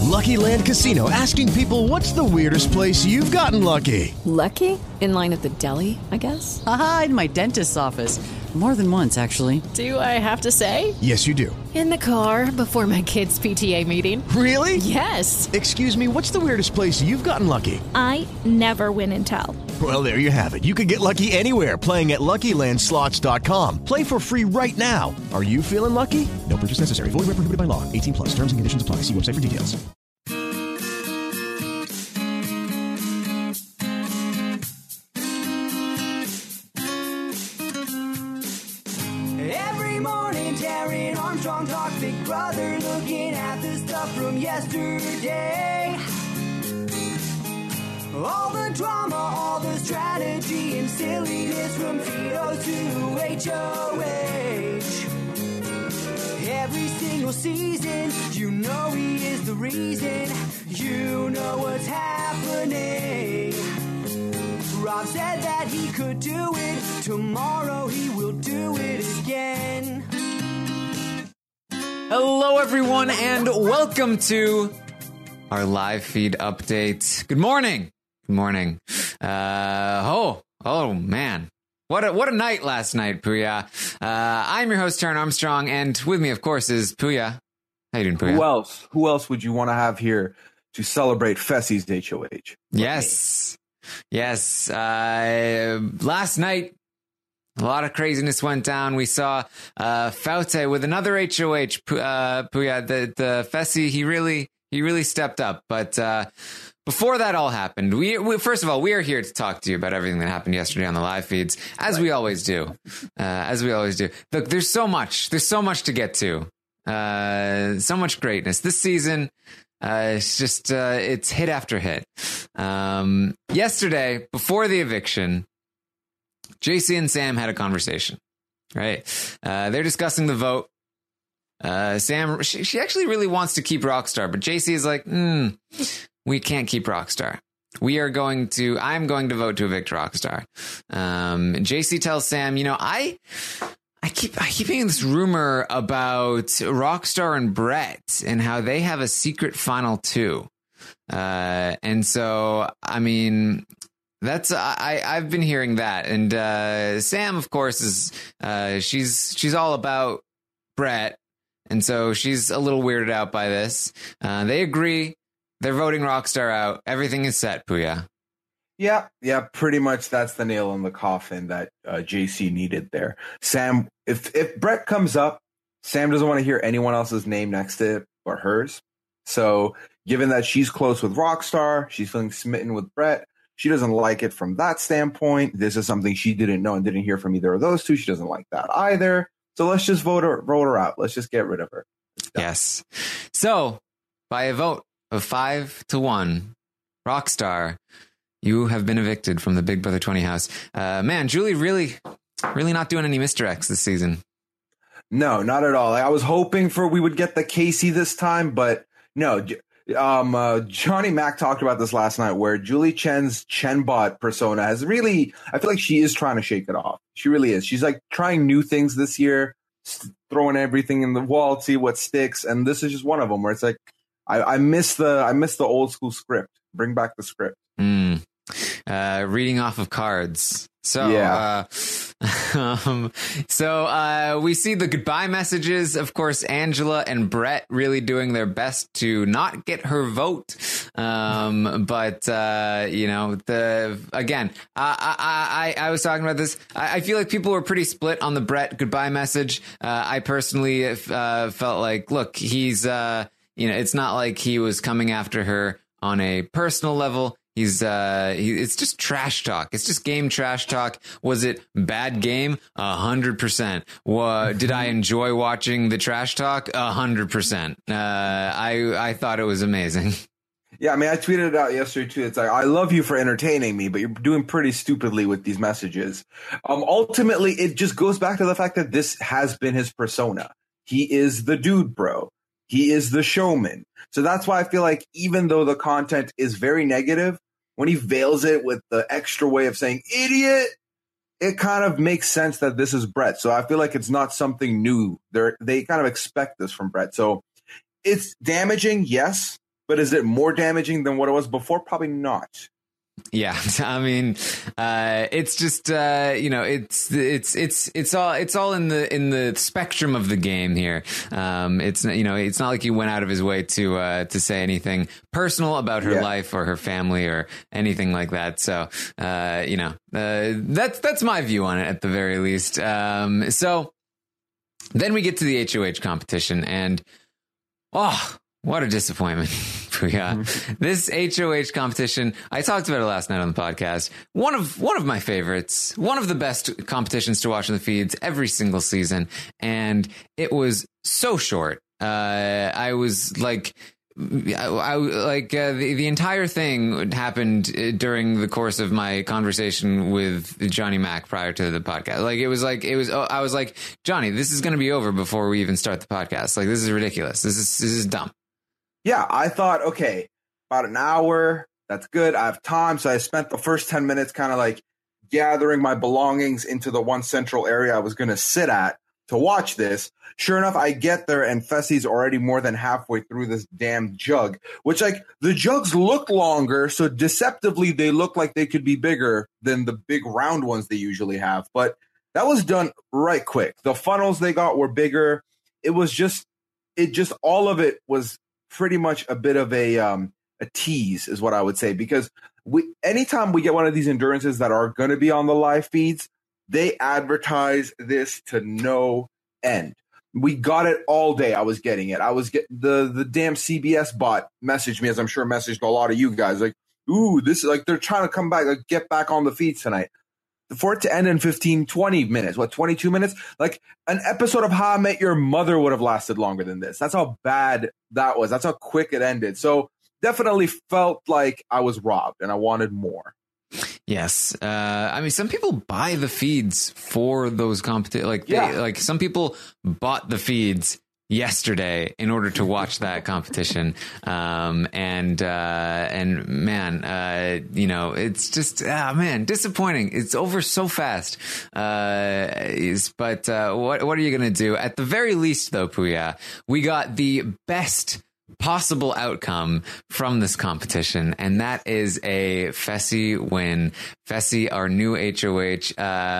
Lucky Land Casino, asking people, what's the weirdest place you've gotten lucky? Lucky? In line at the deli, I guess? Aha, in my dentist's office. More than once, actually. Do I have to say? Yes, you do. In the car before my kids' PTA meeting. Really? Yes. Excuse me, what's the weirdest place you've gotten lucky? I never win and tell. Well, there you have it. You can get lucky anywhere, playing at LuckyLandSlots.com. Play for free right now. Are you feeling lucky? No purchase necessary. Void where prohibited by law. 18 plus. Terms and conditions apply. See website for details. Every morning, Darren Armstrong talks Big Brother, looking at the stuff from yesterday. All the drama, all the strategy and silliness from Tito to HOH. Every single season, you know he is the reason. You know what's happening. Rob said that he could do it. Tomorrow he will do it again. Hello, everyone, and welcome to our live feed update. Good morning. Good morning. Oh man. What a night last night, Puya. I'm your host, Darren Armstrong, and with me, of course, is Puya. How you doing, Puya? Who else would you want to have here to celebrate Fessie's HOH? Yes. Last night, a lot of craziness went down. We saw Faute with another HOH. Puya, the Fessie, he really stepped up. But before that all happened, we first of all, we are here to talk to you about everything that happened yesterday on the live feeds, as we always do. Look, there's so much to get to. So much greatness this season. It's just it's hit after hit. Yesterday, before the eviction, JC and Sam had a conversation. Right? They're discussing the vote. Sam, she actually really wants to keep Rockstar, but JC is like, we can't keep Rockstar. I'm going to vote to evict Rockstar. JC tells Sam, I keep hearing this rumor about Rockstar and Brett and how they have a secret final two. And so, I mean, that's, I've been hearing that. And, Sam, of course, is, she's all about Brett. And so she's a little weirded out by this. They agree. They're voting Rockstar out. Everything is set, Puya. Yeah, pretty much that's the nail in the coffin that JC needed there. Sam, if Brett comes up, Sam doesn't want to hear anyone else's name next to it or hers. So given that she's close with Rockstar, she's feeling smitten with Brett. She doesn't like it from that standpoint. This is something she didn't know and didn't hear from either of those two. She doesn't like that either. So let's just vote her out. Let's just get rid of her. Yes. So by a vote of 5-1, Rockstar, you have been evicted from the Big Brother 20 house. Man, Julie really not doing any Mr. X this season. No, not at all. I was hoping we would get the Casey this time, but no. Johnny Mac talked about this last night, where Julie Chen's Chenbot persona has really, I feel like she is trying to shake it off. She really is. She's like trying new things this year, throwing everything in the wall, see what sticks. And this is just one of them where it's like, I miss the old school script. Bring back the script. Reading off of cards. So, yeah. We see the goodbye messages. Of course, Angela and Brett really doing their best to not get her vote. I was talking about this. I feel like people were pretty split on the Brett goodbye message. I personally felt like, look, he's, it's not like he was coming after her on a personal level. It's just trash talk. It's just game trash talk. Was it bad game? 100%. Did I enjoy watching the trash talk? 100%. I thought it was amazing. Yeah, I mean, I tweeted it out yesterday too. It's like, I love you for entertaining me, but you're doing pretty stupidly with these messages. Ultimately, it just goes back to the fact that this has been his persona. He is the dude, bro. He is the showman. So that's why I feel like even though the content is very negative, when he veils it with the extra way of saying idiot, it kind of makes sense that this is Brett. So I feel like it's not something new. They kind of expect this from Brett. So it's damaging, yes, but is it more damaging than what it was before? Probably not. Yeah, I mean, it's just it's all in the spectrum of the game here. It's not like he went out of his way to say anything personal about her life or her family or anything like that. So that's my view on it at the very least. So then we get to the HOH competition, and what a disappointment. Yeah. This HOH competition, I talked about it last night on the podcast. One of my favorites, one of the best competitions to watch in the feeds every single season. And it was so short. I was like, the entire thing happened during the course of my conversation with Johnny Mac prior to the podcast. I was like, Johnny, this is going to be over before we even start the podcast. Like, this is ridiculous. This is dumb. Yeah, I thought, okay, about an hour, that's good. I have time. So I spent the first 10 minutes kind of like gathering my belongings into the one central area I was going to sit at to watch this. Sure enough, I get there and Fessy's already more than halfway through this damn jug, which like the jugs look longer. So deceptively, they look like they could be bigger than the big round ones they usually have. But that was done right quick. The funnels they got were bigger. All of it was pretty much a bit of a tease is what I would say, because anytime we get one of these endurances that are going to be on the live feeds, they advertise this to no end. We got it all day. I was getting it. The damn CBS bot messaged me, as I'm sure messaged a lot of you guys, like, ooh, this is like they're trying to come back, like get back on the feeds tonight. For it to end in 15, 20 minutes, 22 minutes? Like an episode of How I Met Your Mother would have lasted longer than this. That's how bad that was. That's how quick it ended. So definitely felt like I was robbed and I wanted more. Yes. I mean, some people buy the feeds for those competitions. Like some people bought the feeds yesterday in order to watch that competition. And man, it's just, disappointing. It's over so fast. But what are you going to do? At the very least though, Puya, we got the best possible outcome from this competition, and that is a Fessy win. Fessy, our new HOH.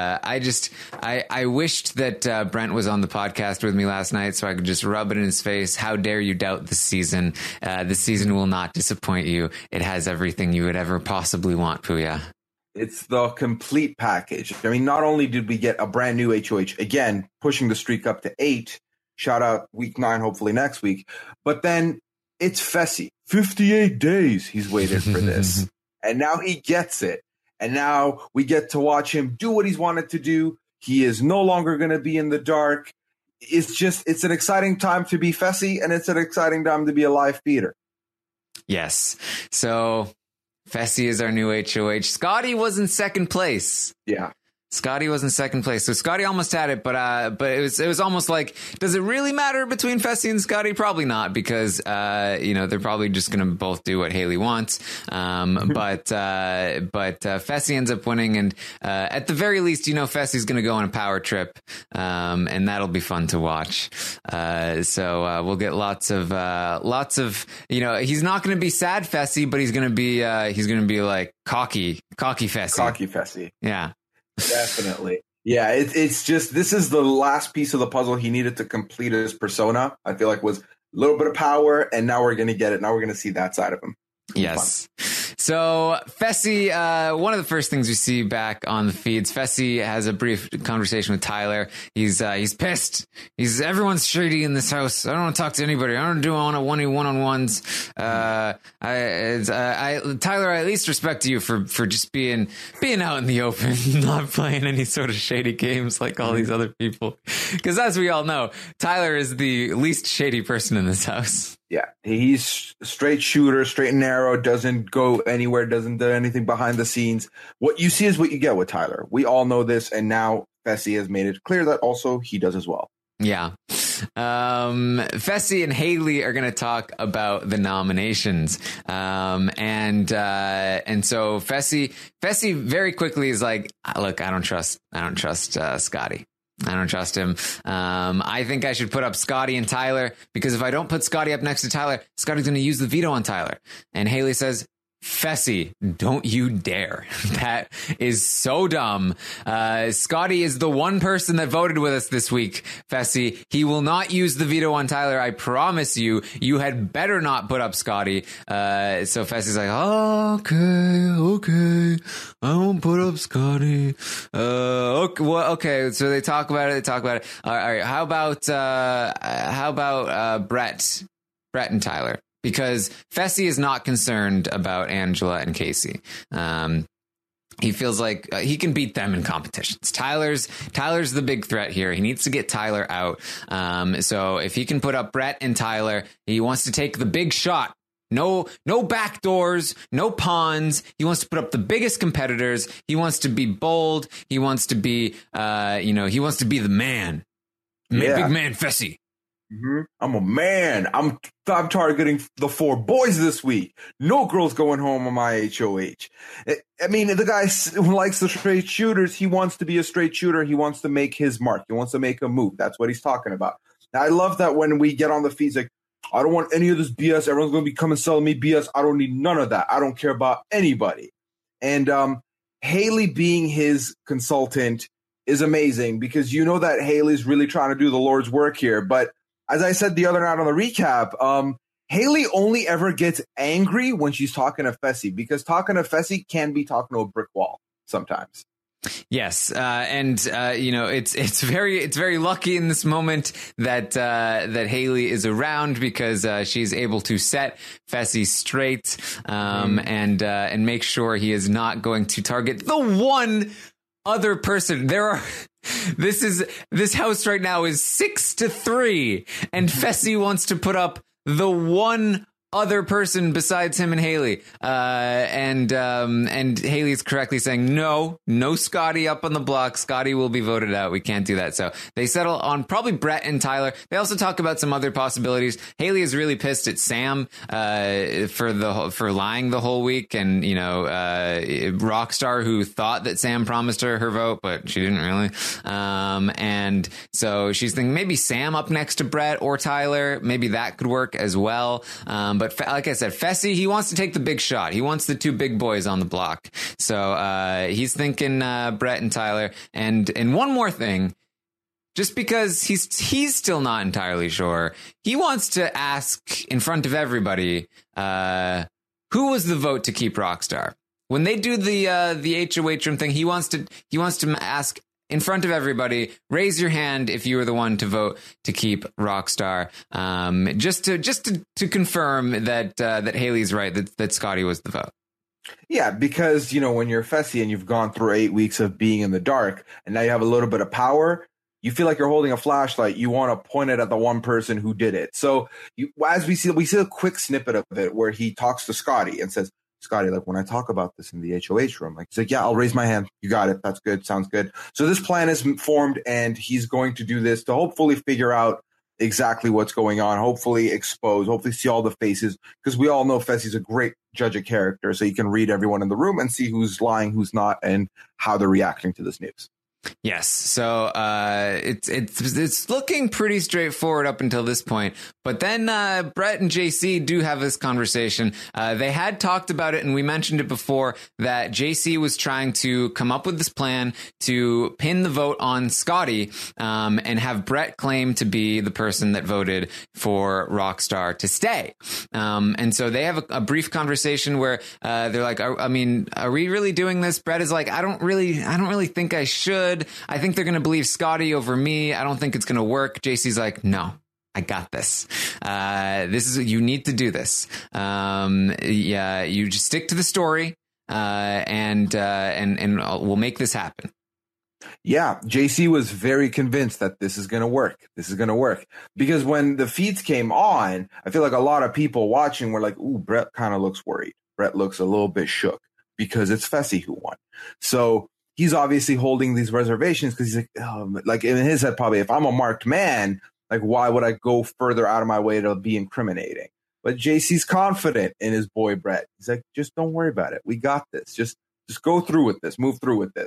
I wished that Brent was on the podcast with me last night so I could just rub it in his face. How dare you doubt this season? This season will not disappoint you. It has everything you would ever possibly want, Puya. It's the complete package. I mean, not only did we get a brand new HOH, again, pushing the streak up to 8, shout out week 9, hopefully next week. But then it's Fessy. 58 days he's waited for this. And now he gets it. And now we get to watch him do what he's wanted to do. He is no longer going to be in the dark. It's an exciting time to be Fessy, and it's an exciting time to be a live feeder. Yes. So Fessy is our new HOH. Scotty was in second place. Yeah. Scotty was in second place. So Scotty almost had it, but it was almost like, does it really matter between Fessy and Scotty? Probably not, because, they're probably just going to both do what Haley wants. But Fessy ends up winning. And, at the very least, Fessy's going to go on a power trip. And that'll be fun to watch. So we'll get lots of, he's not going to be sad Fessy, but he's going to be like cocky Fessy. Cocky Fessy. Yeah. Definitely. Yeah, it's just, this is the last piece of the puzzle he needed to complete his persona. I feel like was a little bit of power, and now we're going to get it. Now we're going to see that side of him. Yes. So Fessy, one of the first things we see back on the feeds, Fessy has a brief conversation with Tyler. He's pissed. Everyone's shady in this house. I don't want to talk to anybody. I don't do one-on-ones. Tyler, I at least respect you for just being out in the open, not playing any sort of shady games like all these other people. Because as we all know, Tyler is the least shady person in this house. Yeah, he's straight shooter, straight and narrow, doesn't go anywhere, doesn't do anything behind the scenes. What you see is what you get with Tyler. We all know this, and now Fessy has made it clear that also he does as well. Yeah. Fessy and Haley are going to talk about the nominations. And so Fessy very quickly is like, look, I don't trust Scotty. I don't trust him. I think I should put up Scotty and Tyler, because if I don't put Scotty up next to Tyler, Scotty's going to use the veto on Tyler. And Haley says, Fessy, don't you dare. That is so dumb. Scotty is the one person that voted with us this week, Fessy. He will not use the veto on Tyler. I promise you. You had better not put up Scotty. So Fessy's like, oh, okay. I won't put up Scotty. Okay. So they talk about it. All right. How about Brett and Tyler? Because Fessy is not concerned about Angela and Casey. He feels like he can beat them in competitions. Tyler's the big threat here. He needs to get Tyler out. So if he can put up Brett and Tyler, he wants to take the big shot. No back doors, no pawns. He wants to put up the biggest competitors. He wants to be bold. He wants to be, he wants to be the man. Yeah. Big man Fessy. Mm-hmm. I'm a man. I'm targeting the 4 boys this week. No girls going home on my HOH. I mean, the guy who likes the straight shooters, he wants to be a straight shooter. He wants to make his mark. He wants to make a move. That's what he's talking about. Now, I love that when we get on the feeds, like, I don't want any of this BS. Everyone's going to be coming selling me BS. I don't need none of that. I don't care about anybody. And Haley being his consultant is amazing, because you know that Haley's really trying to do the Lord's work here. But as I said the other night on the recap, Haley only ever gets angry when she's talking to Fessy, because talking to Fessy can be talking to a brick wall sometimes. Yes, it's very lucky in this moment that Haley is around, because she's able to set Fessy straight and make sure he is not going to target the one other person. This house right now is 6-3, and Fessy wants to put up the one other person besides him and Haley. And Haley's correctly saying, no Scotty up on the block. Scotty will be voted out. We can't do that. So they settle on probably Brett and Tyler. They also talk about some other possibilities. Haley is really pissed at Sam, for lying the whole week. And, Rockstar, who thought that Sam promised her vote, but she didn't really. And so she's thinking maybe Sam up next to Brett or Tyler. Maybe that could work as well. But like I said, Fessy, he wants to take the big shot. He wants the 2 big boys on the block. So he's thinking Brett and Tyler. And one more thing, just because he's still not entirely sure, he wants to ask in front of everybody, who was the vote to keep Rockstar? When they do the HOH room thing, he wants to ask in front of everybody, raise your hand if you were the one to vote to keep Rockstar. Just to confirm that Haley's right, that Scotty was the vote. Yeah, because, when you're Fessy and you've gone through 8 weeks of being in the dark, and now you have a little bit of power, you feel like you're holding a flashlight. You want to point it at the one person who did it. So as we see a quick snippet of it where he talks to Scotty and says, Scotty, like, when I talk about this in the HOH room, like, he's like, yeah, I'll raise my hand. You got it. That's good. Sounds good. So this plan is formed, and he's going to do this to hopefully figure out exactly what's going on, hopefully expose, hopefully see all the faces, because we all know Fessy's a great judge of character, so he can read everyone in the room and see who's lying, who's not, and how they're reacting to this news. Yes. So it's looking pretty straightforward up until this point. But then Brett and JC do have this conversation. They had talked about it, and we mentioned it before, that JC was trying to come up with this plan to pin the vote on Scotty and have Brett claim to be the person that voted for Rockstar to stay. And so they have a brief conversation where they're like, are we really doing this? Brett is like, I don't really think I should. I think they're going to believe Scotty over me. I don't think it's going to work. JC's like, no, I got this. You need to do this. You just stick to the story, and we'll make this happen. Yeah, JC was very convinced that this is going to work. This is going to work. Because when the feeds came on, I feel like a lot of people watching were like, ooh, Brett kind of looks worried. Brett looks a little bit shook because it's Fessy who won. So he's obviously holding these reservations because he's like, like in his head, probably, if I'm a marked man, like, why would I go further out of my way to be incriminating? But JC's confident in his boy, Brett. He's like, just don't worry about it. We got this. Just go through with this. Move through with this.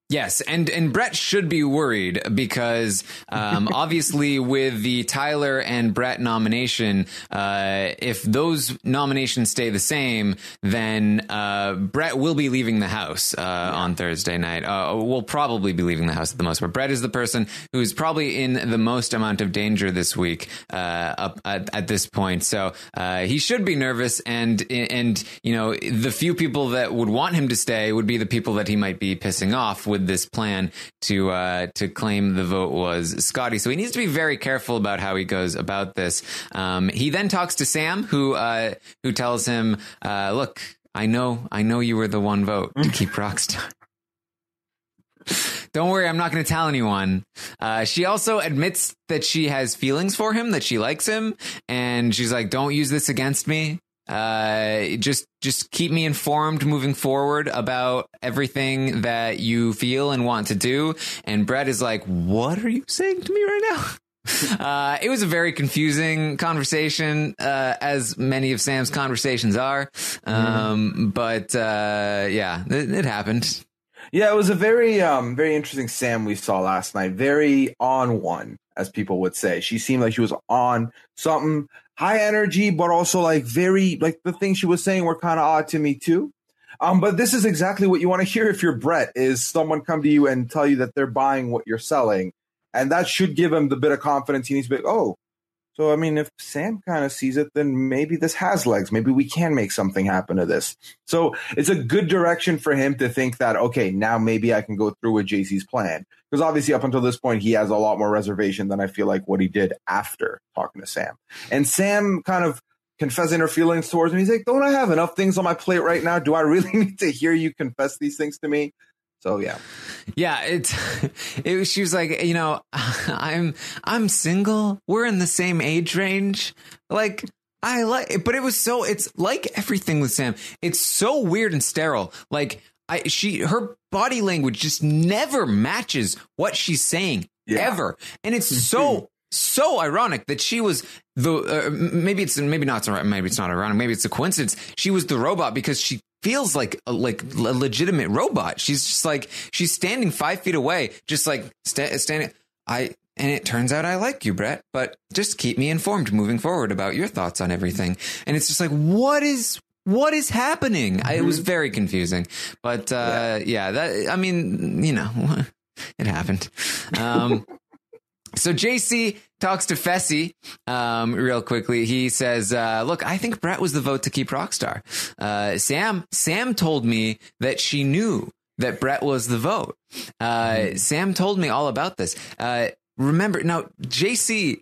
Yes, and Brett should be worried because obviously with the Tyler and Brett nomination, if those nominations stay the same, then Brett will be leaving the house on Thursday night. Will probably be leaving the house at the most. But Brett is the person who's probably in the most amount of danger this week up at this point. So he should be nervous, and you know, the few people that would want him to stay would be the people that he might be pissing off with this plan to claim the vote was Scotty. So he needs to be very careful about how he goes about this. He then talks to Sam, who tells him, look, I know you were the one vote to keep Rockstar. Don't worry, I'm not going to tell anyone. She also admits that she has feelings for him, that she likes him, and she's like, don't use this against me. Just keep me informed moving forward about everything that you feel and want to do. And Brett is like, what are you saying to me right now? It was a very confusing conversation, as many of Sam's conversations are. But yeah, it happened. Yeah, it was a very interesting Sam we saw last night. Very on one, as people would say. She seemed like she was on something, high energy, but also like very, like the things she was saying were kind of odd to me too. But this is exactly what you want to hear if you're Brett, is someone come to you and tell you that they're buying what you're selling. And that should give him the bit of confidence he needs to be like, oh, so I mean, if Sam kind of sees it, then maybe this has legs. Maybe we can make something happen to this. So it's a good direction for him to think that, okay, now maybe I can go through with JC's plan. Because obviously up until this point, he has a lot more reservation than I feel like what he did after talking to Sam. And Sam kind of confessing her feelings towards him. He's like, don't I have enough things on my plate right now? Do I really need to hear you confess these things to me? So yeah. She was like, you know, I'm single. We're in the same age range. Like, I like it, but it's like everything with Sam. It's so weird and sterile. Like her body language just never matches what she's saying ever. And it's so ironic that she was maybe it's not ironic. Maybe it's a coincidence. She was the robot because she feels like a legitimate robot. She's just like, she's standing 5 feet away, just like standing. And it turns out I like you, Brett, but just keep me informed moving forward about your thoughts on everything. And it's just like, what is happening? It was very confusing, but I mean, you know, it happened. So JC talks to Fessy real quickly. He says, look, I think Brett was the vote to keep Rockstar. Sam told me that she knew that Brett was the vote. Sam told me all about this. Remember, now, JC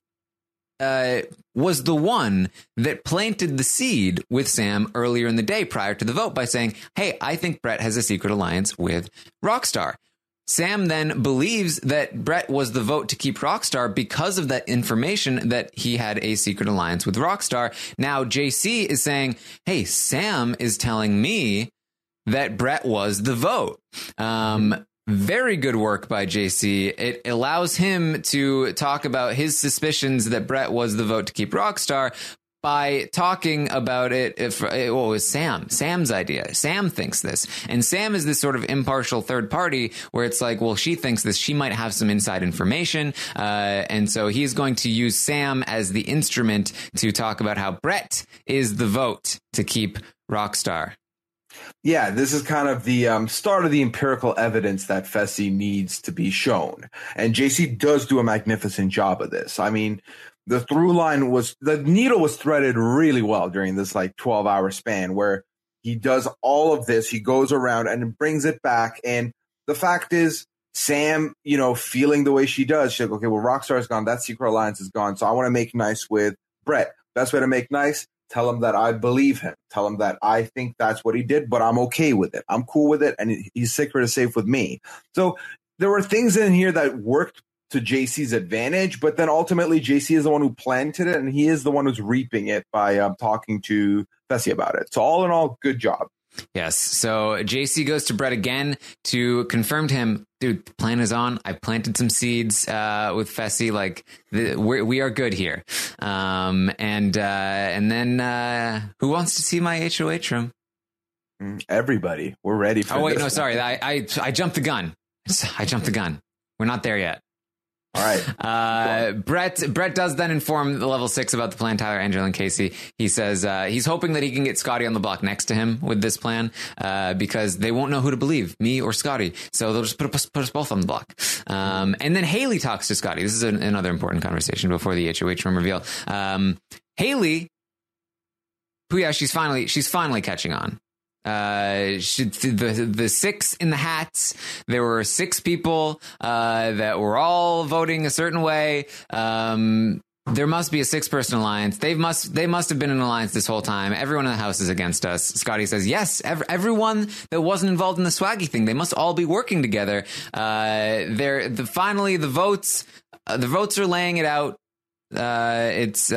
was the one that planted the seed with Sam earlier in the day prior to the vote by saying, hey, I think Brett has a secret alliance with Rockstar. Sam then believes that Brett was the vote to keep Rockstar because of that information that he had a secret alliance with Rockstar. Now, JC is saying, hey, Sam is telling me that Brett was the vote. Very good work by JC. It allows him to talk about his suspicions that Brett was the vote to keep Rockstar by talking about it. It was Sam's idea. Sam thinks this. And Sam is this sort of impartial third party where it's like, well, she thinks this. She might have some inside information. And so he's going to use Sam as the instrument to talk about how Brett is the vote to keep Rockstar. Yeah, this is kind of the start of the empirical evidence that Fessy needs to be shown. And JC does do a magnificent job of this. I mean, the through line the needle was threaded really well during this like 12-hour span where he does all of this. He goes around and brings it back. And the fact is, Sam, you know, feeling the way she does, she's like, okay, well, Rockstar is gone. That secret alliance is gone. So I want to make nice with Brett. Best way to make nice, tell him that I believe him. Tell him that I think that's what he did, but I'm okay with it. I'm cool with it. And his secret is safe with me. So there were things in here that worked to JC's advantage, but then ultimately JC is the one who planted it, and he is the one who's reaping it by talking to Fessy about it. So all in all, good job. Yes. So JC goes to Brett again to confirm to him, dude, the plan is on. I planted some seeds with Fessy. Like we are good here. And then who wants to see my HOH room? Everybody. We're ready for this. Oh, wait, this no, sorry. I jumped the gun. I jumped the gun. We're not there yet. All right. Brett does then inform the level 6 about the plan, Tyler, Angela, and Casey. He says he's hoping that he can get Scotty on the block next to him with this plan because they won't know who to believe, me or Scotty. So they'll just put us both on the block. And then Haley talks to Scotty. This is another important conversation before the HOH room reveal. Haley, who, yeah, she's finally catching on. The 6 in the hats, there were 6 people that were all voting a certain way. There must be a 6-person alliance. They must have been an alliance this whole time. Everyone in the house is against us. Scotty says, yes, everyone that wasn't involved in the swaggy thing, they must all be working together. Finally, the votes are laying it out. It's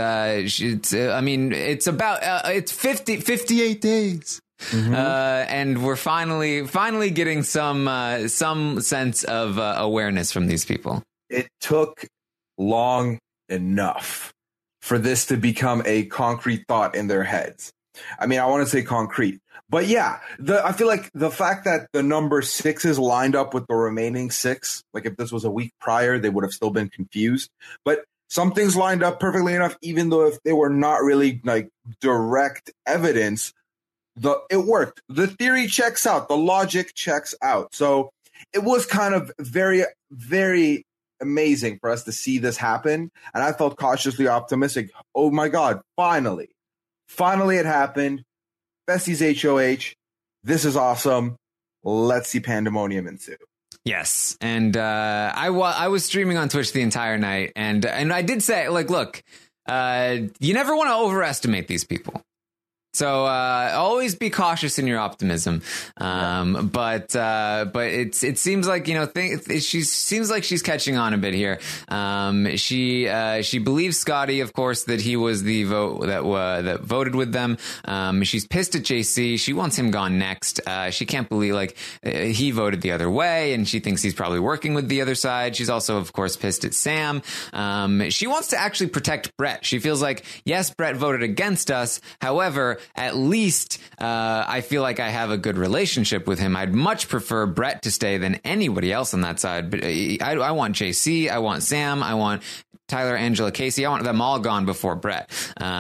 58 days. Mm-hmm. And we're finally getting some sense of awareness from these people. It took long enough for this to become a concrete thought in their heads. I mean, I want to say concrete, but yeah, I feel like the fact that the number 6 is lined up with the remaining 6, like if this was a week prior, they would have still been confused, but something's lined up perfectly enough, even though if they were not really like direct evidence, it worked. The theory checks out. The logic checks out. So it was kind of very, very amazing for us to see this happen. And I felt cautiously optimistic. Oh my God, finally it happened. Fessie's HOH. This is awesome. Let's see pandemonium ensue. Yes. And I was streaming on Twitch the entire night. And I did say, like, look, you never want to overestimate these people. So always be cautious in your optimism, but it seems like she seems like she's catching on a bit here. She believes Scotty, of course, that he was the vote that voted with them. She's pissed at JC. She wants him gone next. She can't believe he voted the other way, and she thinks he's probably working with the other side. She's also, of course, pissed at Sam. She wants to actually protect Brett. She feels like, yes, Brett voted against us. However, at least I feel like I have a good relationship with him. I'd much prefer Brett to stay than anybody else on that side. But I want JC. I want Sam. I want Tyler, Angela, Casey. I want them all gone before Brett.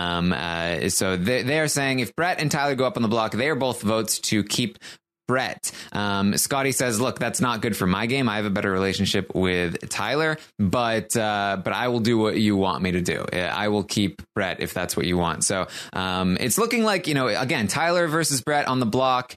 So they are saying if Brett and Tyler go up on the block, they are both votes to keep Brett. Scotty says, look, that's not good for my game. I have a better relationship with Tyler, but I will do what you want me to do. I will keep Brett if that's what you want. So it's looking like, again, Tyler versus Brett on the block.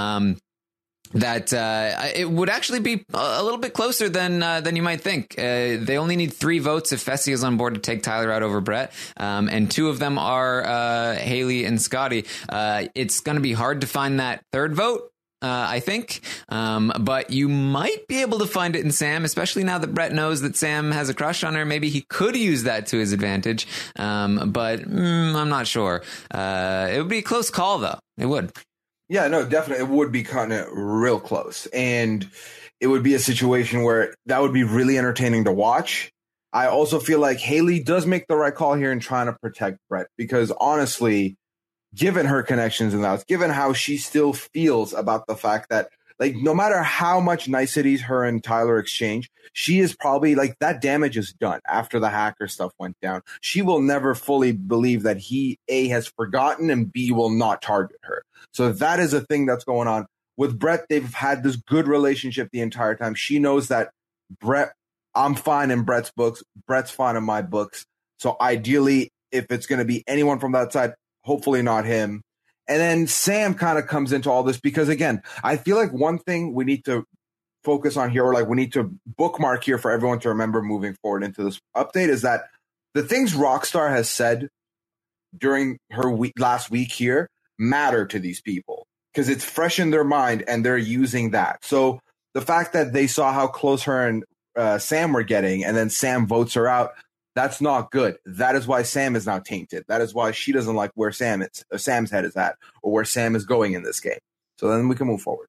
That it would actually be a little bit closer than you might think. They only need 3 votes if Fessie is on board to take Tyler out over Brett, and 2 of them are Haley and Scotty. It's going to be hard to find that third vote. I think, but you might be able to find it in Sam, especially now that Brett knows that Sam has a crush on her. Maybe he could use that to his advantage, but I'm not sure. It would be a close call, though. It would. Yeah, no, definitely. It would be kind of real close. And it would be a situation where that would be really entertaining to watch. I also feel like Haley does make the right call here in trying to protect Brett, because honestly, given her connections and that, given how she still feels about the fact that, like, no matter how much niceties her and Tyler exchange, she is probably like, that damage is done after the hacker stuff went down. She will never fully believe that he, A, has forgotten, and B, will not target her. So that is a thing that's going on. With Brett, they've had this good relationship the entire time. She knows that Brett, I'm fine in Brett's books. Brett's fine in my books. So ideally, if it's going to be anyone from that side, hopefully not him. And then Sam kind of comes into all this because, again, I feel like one thing we need to focus on here, or like we need to bookmark here for everyone to remember moving forward into this update, is that the things Rockstar has said during her last week here matter to these people because it's fresh in their mind and they're using that. So the fact that they saw how close her and Sam were getting, and then Sam votes her out, that's not good. That is why Sam is now tainted. That is why she doesn't like where Sam's head is at, or where Sam is going in this game. So then we can move forward.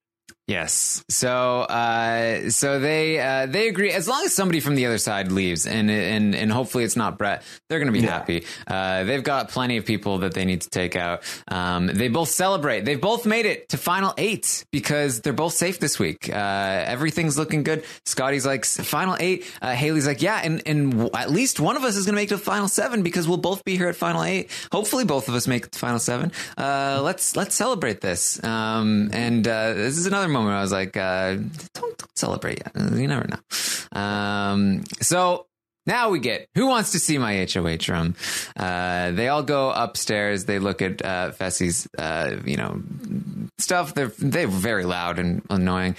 Yes. So they agree, as long as somebody from the other side leaves, and hopefully it's not Brett, they're going to be happy. They've got plenty of people that they need to take out. They both celebrate. They've both made it to final 8 because they're both safe this week. Everything's looking good. Scotty's like, final 8. Haley's like, yeah, and at least one of us is going to make it to final 7 because we'll both be here at final 8. Hopefully both of us make it to final 7. Let's celebrate this. This is another moment where I was like, don't celebrate yet. You never know. So now we get Who Wants to See My HOH Room. They all go upstairs. They look at Fessy's, stuff. They're very loud and annoying,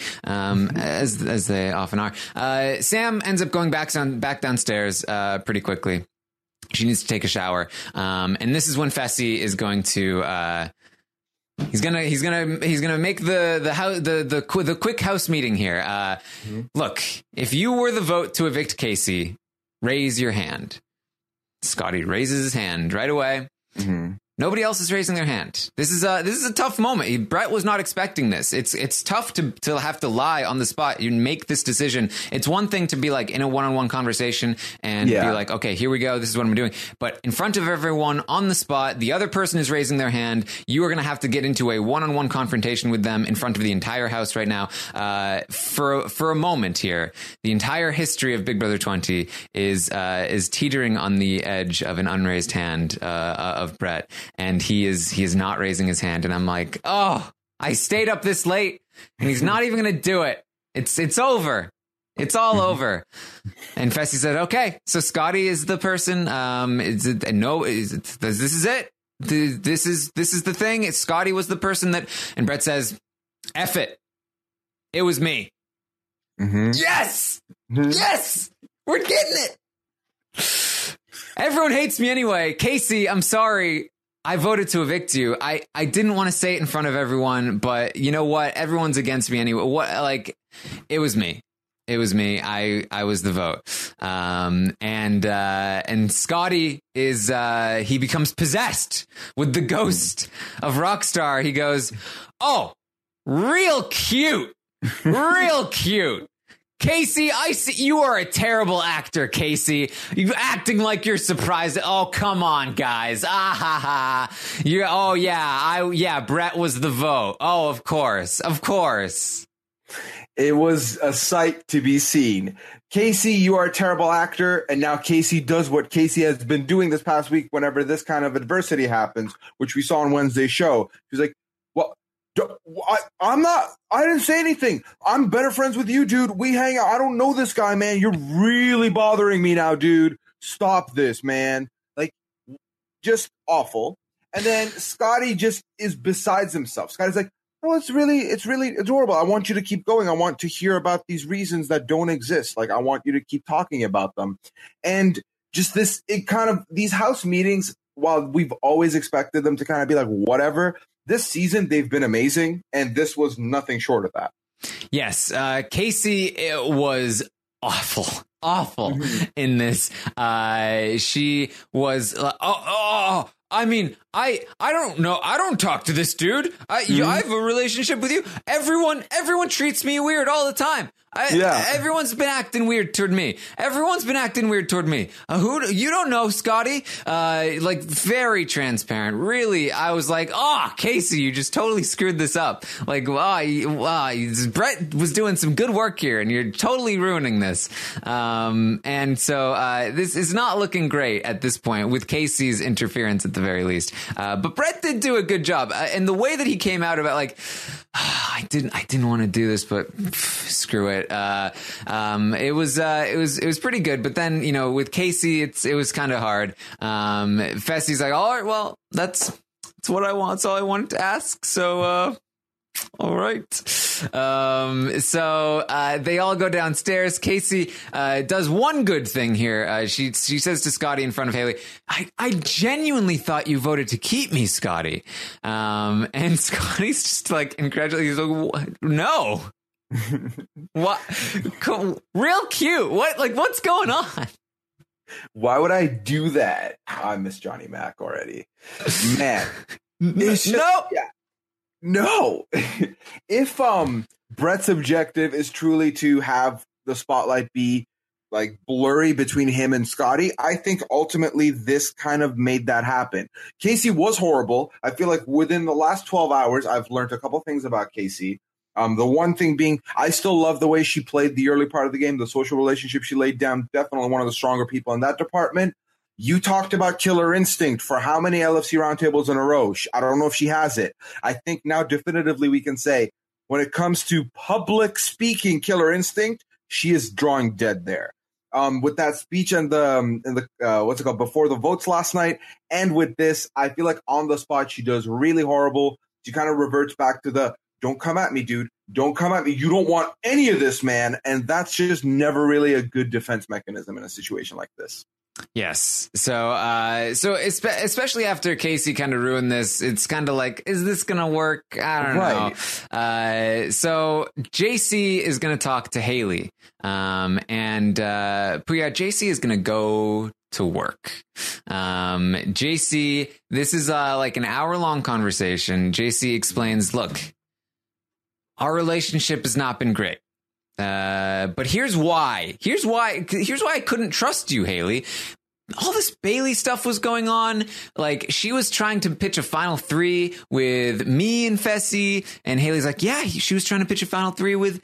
as they often are. Sam ends up going back downstairs pretty quickly. She needs to take a shower, and this is when Fessy is going to. He's gonna make the quick house meeting here. Look, if you were the vote to evict Casey, raise your hand. Scotty raises his hand right away. Mm-hmm. Nobody else is raising their hand. This is a tough moment. Brett was not expecting this. It's tough to have to lie on the spot. You make this decision. It's one thing to be like in a one-on-one conversation and be like, okay, here we go. This is what I'm doing. But in front of everyone on the spot, the other person is raising their hand. You are going to have to get into a one-on-one confrontation with them in front of the entire house right now. For a moment here, the entire history of Big Brother 20 is teetering on the edge of an unraised hand of Brett. And he is not raising his hand. And I'm like, oh, I stayed up this late and he's not even going to do it. It's over. It's all over. And Fessy said, okay, so Scotty is the person. This is it. This is the thing. Scotty was the person that, and Brett says, F it. It was me. Mm-hmm. Yes. Mm-hmm. Yes. We're getting it. Everyone hates me anyway. Casey, I'm sorry. I voted to evict you. I didn't want to say it in front of everyone, but you know what? Everyone's against me anyway. It was me. It was me. I was the vote. And Scotty is, he becomes possessed with the ghost of Rockstar. He goes, oh, real cute. Real cute. Casey, I see you are a terrible actor, Casey. You acting like you're surprised. Oh, come on, guys. Ah, ha, ha. Brett was the vote. Oh, of course. Of course. It was a sight to be seen. Casey, you are a terrible actor. And now Casey does what Casey has been doing this past week whenever this kind of adversity happens, which we saw on Wednesday's show. She's like, well, I didn't say anything. I'm better friends with you, dude. We hang out. I don't know this guy, man. You're really bothering me now, dude. Stop this, man. Like, just awful. And then Scotty just is besides himself. Scotty's like, oh, it's really adorable. I want you to keep going. I want to hear about these reasons that don't exist. Like, I want you to keep talking about them. And just these house meetings, while we've always expected them to kind of be like, whatever, this season, they've been amazing, and this was nothing short of that. Yes, Casey was awful in this. She was, I mean, I don't know. I don't talk to this dude. I have a relationship with you. Everyone treats me weird all the time. Everyone's been acting weird toward me. You don't know, Scotty? Very transparent. Really, I was like, Casey, you just totally screwed this up. Like, Brett was doing some good work here, and you're totally ruining this. And so this is not looking great at this point with Casey's interference at the very least. But Brett did do a good job, and the way that he came out about like, I didn't want to do this, but screw it. It was pretty good. But then, with Casey, it was kind of hard. Fessy's like, all right, well, that's what I want. That's all I wanted to ask. So, all right. So they all go downstairs. Casey does one good thing here. She says to Scotty in front of Haley, I genuinely thought you voted to keep me, Scotty. And Scotty's just like incredulous. He's like, no. What? Real cute. What? Like, what's going on? Why would I do that? I miss Johnny Mac already. Man. No. Yeah. No. If Brett's objective is truly to have the spotlight be like blurry between him and Scotty. I think ultimately this kind of made that happen. Casey was horrible. I feel like within the last 12 hours, I've learned a couple things about Casey. The one thing being, I still love the way she played the early part of the game, the social relationship she laid down. Definitely one of the stronger people in that department. You talked about killer instinct for how many LFC roundtables in a row? I don't know if she has it. I think now definitively we can say when it comes to public speaking killer instinct, she is drawing dead there. With that speech and the what's it called before the votes last night, and with this, I feel like on the spot she does really horrible. She kind of reverts back to the "don't come at me, dude. Don't come at me. You don't want any of this, man." And that's just never really a good defense mechanism in a situation like this. Yes. So especially after Casey kind of ruined this, it's kind of like, is this going to work? I don't know. So JC is going to talk to Haley. Puya, JC is going to go to work. JC, this is like an hour-long conversation. JC explains, look, our relationship has not been great. But here's why I couldn't trust you, Haley. All this Bailey stuff was going on. Like, she was trying to pitch a final three with me and Fessy, and Haley's like, yeah, she was trying to pitch a final three with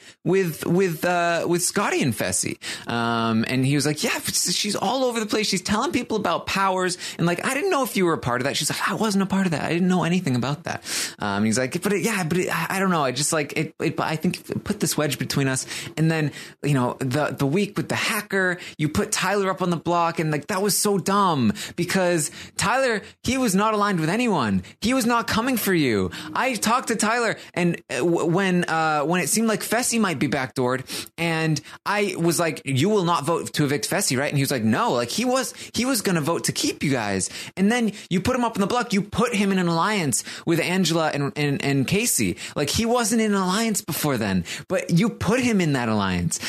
Scotty and Fessy. And he was like, yeah, she's all over the place. She's telling people about powers, and like, I didn't know if you were a part of that. She's like, I wasn't a part of that. I didn't know anything about that. And he's like, I don't know. I just like it. I think it put this wedge between us. And then, you know, the week with the hacker, you put Tyler up on the block, and like that was so dumb because Tyler, he was not aligned with anyone. He was not coming for you. I talked to Tyler, and when it seemed like Fessy might be backdoored, and I was like, you will not vote to evict Fessy, right? And he was like, no, like he was going to vote to keep you guys. And then you put him up on the block. You put him in an alliance with Angela and Casey. Like, he wasn't in an alliance before then, but you put him in that alliance.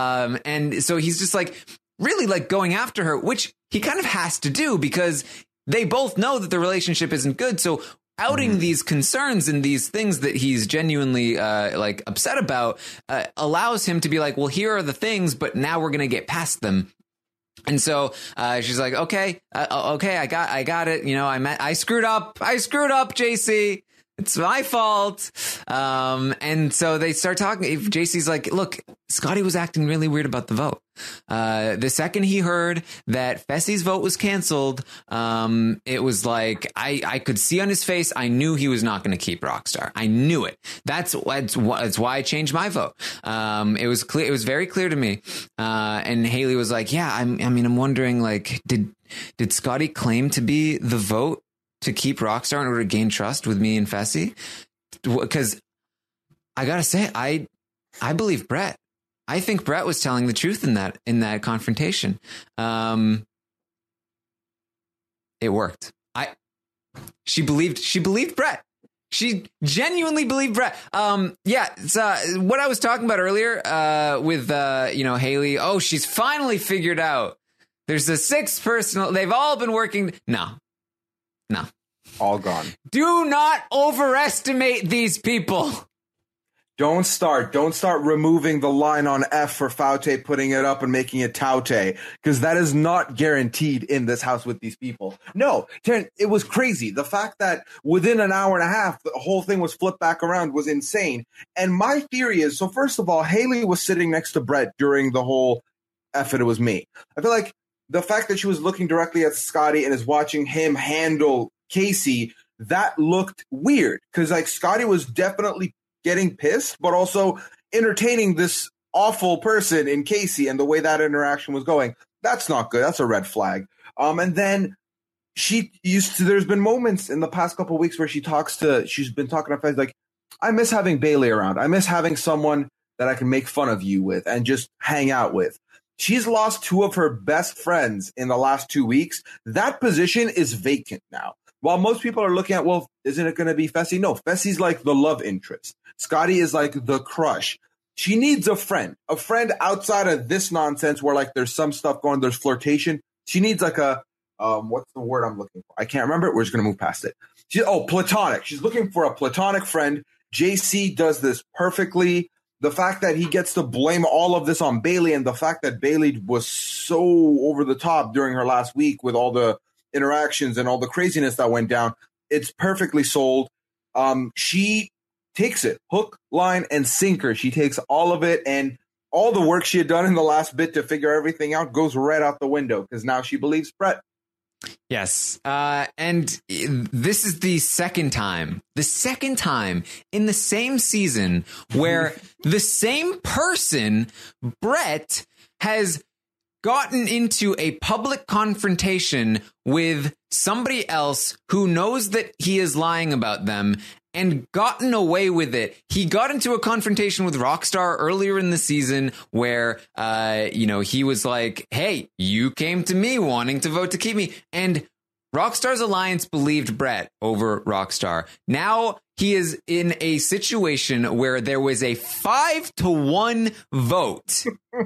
And so he's just like really like going after her, which he kind of has to do because they both know that the relationship isn't good. So outing these concerns and these things that he's genuinely like upset about allows him to be like, well, here are the things, but now we're going to get past them. And so she's like, okay, I got it. You know, I screwed up, JC. It's my fault. And so they start talking. If JC's like, look, Scotty was acting really weird about the vote. The second he heard that Fessy's vote was canceled, it was like, I could see on his face, I knew he was not going to keep Rockstar. I knew it. That's why I changed my vote. It was clear. It was very clear to me. And Haley was like, yeah, I'm wondering, like, did Scotty claim to be the vote to keep Rockstar in order to gain trust with me and Fessy? Because I gotta say, I believe Brett. I think Brett was telling the truth in that confrontation. It worked. She believed Brett. She genuinely believed Brett. So what I was talking about earlier with Haley. Oh, she's finally figured out. There's a sixth person. They've all been working. No. All gone. Do not overestimate these people. Don't start removing the line on F for Faute, putting it up and making it Taute, because that is not guaranteed in this house with these people. No, Taryn, it was crazy. The fact that within an hour and a half, the whole thing was flipped back around was insane. And my theory is, so first of all, Haley was sitting next to Brett during the whole F it was me. I feel like the fact that she was looking directly at Scotty and is watching him handle Casey, that looked weird because like Scotty was definitely getting pissed, but also entertaining this awful person in Casey, and the way that interaction was going, that's not good. That's a red flag. And then there's been moments in the past couple of weeks where she's been talking to friends like, I miss having Bailey around. I miss having someone that I can make fun of you with and just hang out with. She's lost two of her best friends in the last 2 weeks. That position is vacant now. While most people are looking at, well, isn't it going to be Fessy? No, Fessy's like the love interest. Scotty is like the crush. She needs a friend outside of this nonsense where like there's some stuff going, there's flirtation. She needs like a, what's the word I'm looking for? I can't remember it. We're just going to move past it. Platonic. She's looking for a platonic friend. JC does this perfectly. the fact that he gets to blame all of this on Bayley, and the fact that Bayley was so over the top during her last week with all the interactions and all the craziness that went down, it's perfectly sold. She takes it hook, line, and sinker. She takes all of it, and all the work she had done in the last bit to figure everything out goes right out the window because now she believes Brett. Yes. And this is the second time in the same season where the same person, Brett, has gotten into a public confrontation with somebody else who knows that he is lying about them and gotten away with it. He got into a confrontation with Rockstar earlier in the season where, he was like, hey, you came to me wanting to vote to keep me. And Rockstar's alliance believed Brett over Rockstar. Now he is in a situation where there was a 5-1 vote.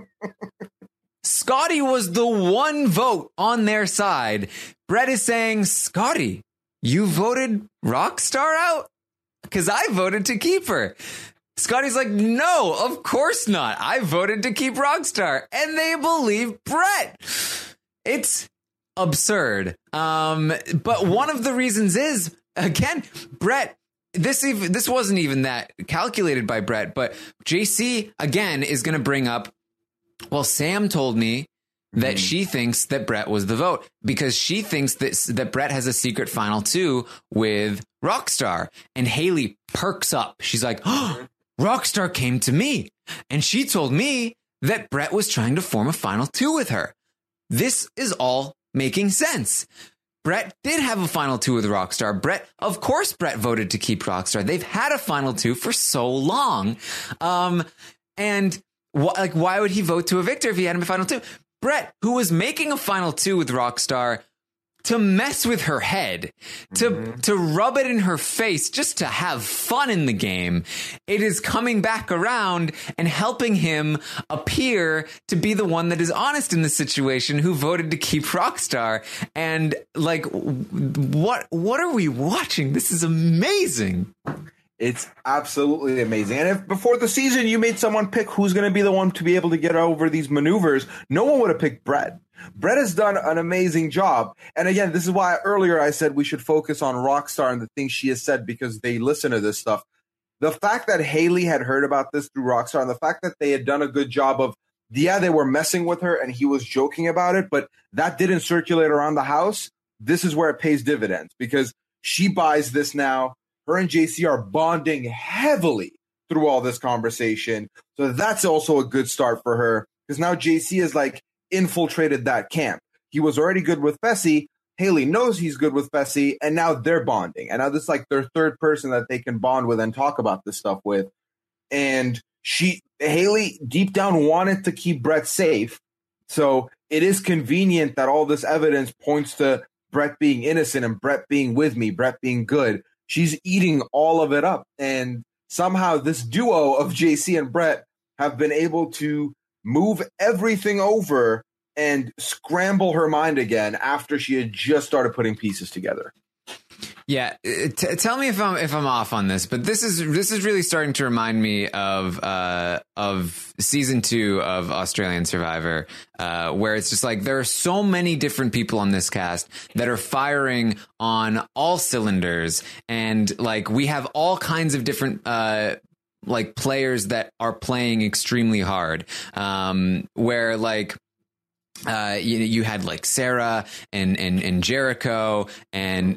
Scotty was the one vote on their side. Brett is saying, Scotty, you voted Rockstar out? Because I voted to keep her. Scotty's like, no, of course not. I voted to keep Rockstar. And they believe Brett. It's absurd. But one of the reasons is, again, Brett, this wasn't even that calculated by Brett, but JC, again, is going to bring up, well, Sam told me that she thinks that Brett was the vote because she thinks that Brett has a secret final two with Rockstar. And Haley perks up. She's like, oh, Rockstar came to me and she told me that Brett was trying to form a final two with her. This is all making sense. Brett did have a final two with Rockstar. Of course, Brett voted to keep Rockstar. They've had a final two for so long. And why would he vote to evict her if he had a final two? Brett, who was making a final two with Rockstar to mess with her head, to rub it in her face, just to have fun in the game, it is coming back around and helping him appear to be the one that is honest in the situation, who voted to keep Rockstar. And like, what are we watching? This is amazing. It's absolutely amazing. And if before the season you made someone pick who's going to be the one to be able to get over these maneuvers, no one would have picked Brett. Brett has done an amazing job. And again, this is why earlier I said we should focus on Rockstar and the things she has said because they listen to this stuff. The fact that Haley had heard about this through Rockstar and the fact that they had done a good job of, they were messing with her and he was joking about it, but that didn't circulate around the house. This is where it pays dividends because she buys this now. Her and JC are bonding heavily through all this conversation. So that's also a good start for her because now JC is like infiltrated that camp. He was already good with Fessy. Haley knows he's good with Fessy, and now they're bonding. And now this is like their third person that they can bond with and talk about this stuff with. And Haley deep down wanted to keep Brett safe. So it is convenient that all this evidence points to Brett being innocent and Brett being with me, Brett being good. She's eating all of it up. And somehow this duo of JC and Brett have been able to move everything over and scramble her mind again after she had just started putting pieces together. Yeah, tell me if I'm off on this, but this is really starting to remind me of season 2 of Australian Survivor, where it's just like there are so many different people on this cast that are firing on all cylinders, and like we have all kinds of different like players that are playing extremely hard, where like. You had like Sarah and Jericho and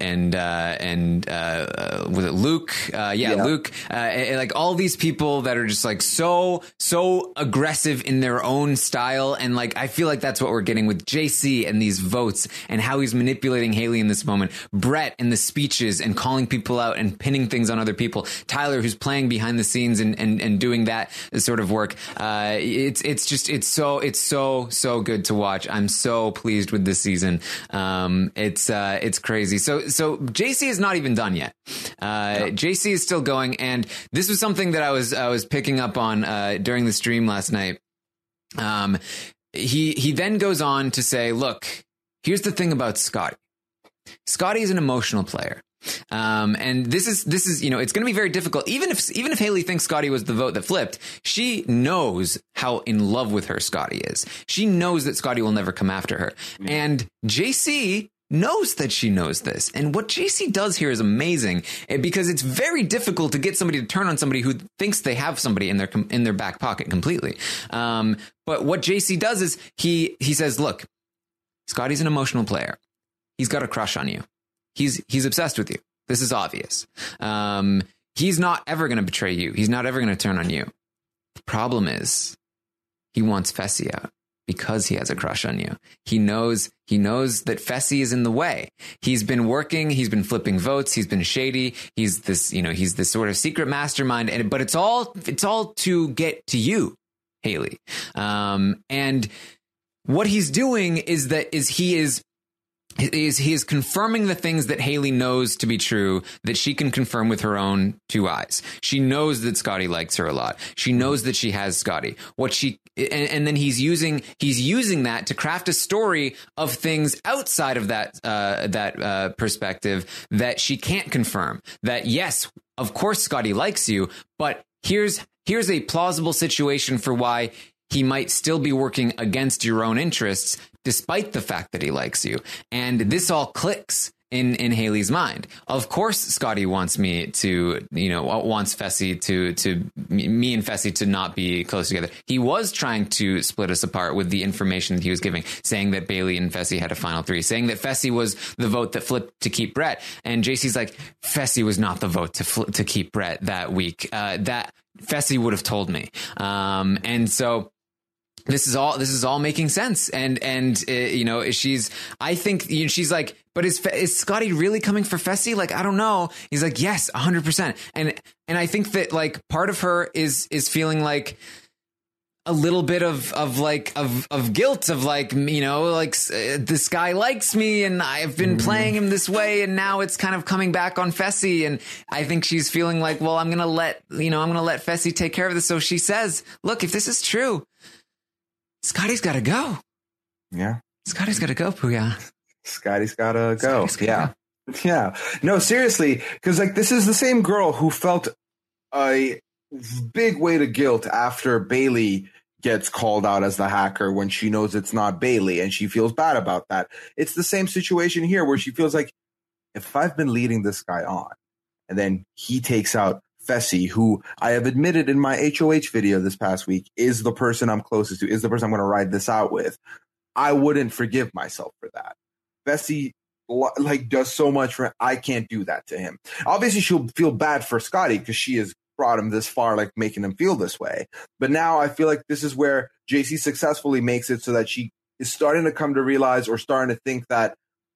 was it Luke? Luke. And like all these people that are just like so aggressive in their own style, and like I feel like that's what we're getting with JC and these votes and how he's manipulating Haley in this moment. Brett and the speeches and calling people out and pinning things on other people. Tyler, who's playing behind the scenes and doing that sort of work. It's so good to watch. I'm so pleased with this season. It's crazy. So JC is not even done yet. JC is still going, and this was something that I was picking up on during the stream last night. He then goes on to say, look, here's the thing about Scotty. Scotty is an emotional player. And this is, you know, it's going to be very difficult. Even if Haley thinks Scotty was the vote that flipped, she knows how in love with her Scotty is. She knows that Scotty will never come after her. And JC knows that she knows this. And what JC does here is amazing, because it's very difficult to get somebody to turn on somebody who thinks they have somebody in their back pocket completely. But what JC does is he says, look, Scotty's an emotional player. He's got a crush on you. He's obsessed with you. This is obvious. He's not ever going to betray you. He's not ever going to turn on you. The problem is he wants Fessy out because he has a crush on you. He knows that Fessy is in the way. He's been working. He's been flipping votes. He's been shady. He's this sort of secret mastermind. But it's all to get to you, Haley. And what he's doing is he is confirming the things that Haley knows to be true, that she can confirm with her own two eyes. She knows that Scotty likes her a lot. She knows that she has Scotty. And then he's using that to craft a story of things outside of that perspective that she can't confirm. That yes, of course Scotty likes you, but here's a plausible situation for why he might still be working against your own interests, despite the fact that he likes you. And this all clicks in Haley's mind. Of course, Scotty wants me wants Fessy to me and Fessy to not be close together. He was trying to split us apart with the information that he was giving, saying that Bailey and Fessy had a final three, saying that Fessy was the vote that flipped to keep Brett. And JC's like, Fessy was not the vote to keep Brett that week. That Fessy would have told me. And so this is all making sense. And she's like, but is Scotty really coming for Fessy? Like, I don't know. He's like, yes, 100%. And I think that like part of her is feeling like a little bit of guilt of like, this guy likes me and I've been playing him this way. And now it's kind of coming back on Fessy. And I think she's feeling like, well, I'm going to let Fessy take care of this. So she says, look, if this is true, Scotty's got to go. Yeah. Scotty's got to go, Puya. Scotty's got to go. Yeah. Yeah. No, seriously. Because like this is the same girl who felt a big weight of guilt after Bailey gets called out as the hacker when she knows it's not Bailey and she feels bad about that. It's the same situation here where she feels like, if I've been leading this guy on and then he takes out Fessy, who I have admitted in my HOH video this past week is the person I'm closest to, is the person I'm going to ride this out with, I wouldn't forgive myself for that. Fessy like does so much for him. I can't do that to him. Obviously, she'll feel bad for Scotty because she has brought him this far, like making him feel this way. But now I feel like this is where JC successfully makes it so that she is starting to come to realize or starting to think that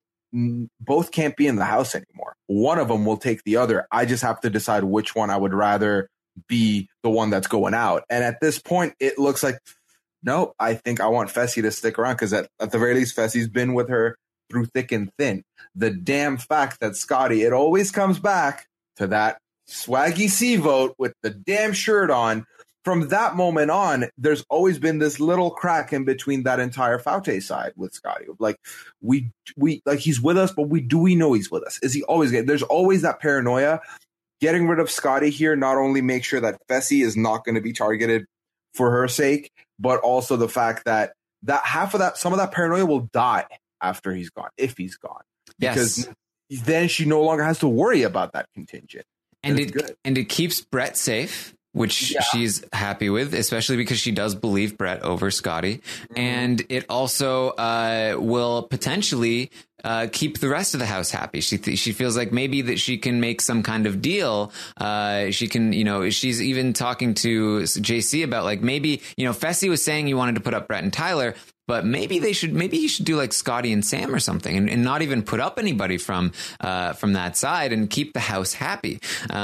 both can't be in the house anymore. One of them will take the other. I just have to decide which one I would rather be the one that's going out. And at this point, it looks like, no, I think I want Fessy to stick around because at the very least, Fessy's been with her through thick and thin. The damn fact that Scotty, it always comes back to that swaggy C vote with the damn shirt on. From that moment on, there's always been this little crack in between that entire Faute side with Scotty. Like we like he's with us, but we know he's with us. Is he always? There's always that paranoia. Getting rid of Scotty here not only makes sure that Fessy is not going to be targeted for her sake, but also the fact that some of that paranoia will die after he's gone, if he's gone, because then she no longer has to worry about that contingent. And it keeps Brett safe, which she's happy with, especially because she does believe Brett over Scotty. Mm-hmm. And it also will potentially keep the rest of the house happy. She feels like maybe that she can make some kind of deal. She can, she's even talking to JC about like maybe, Fessy was saying he wanted to put up Brett and Tyler, but maybe he should do like Scotty and Sam or something and not even put up anybody from that side and keep the house happy.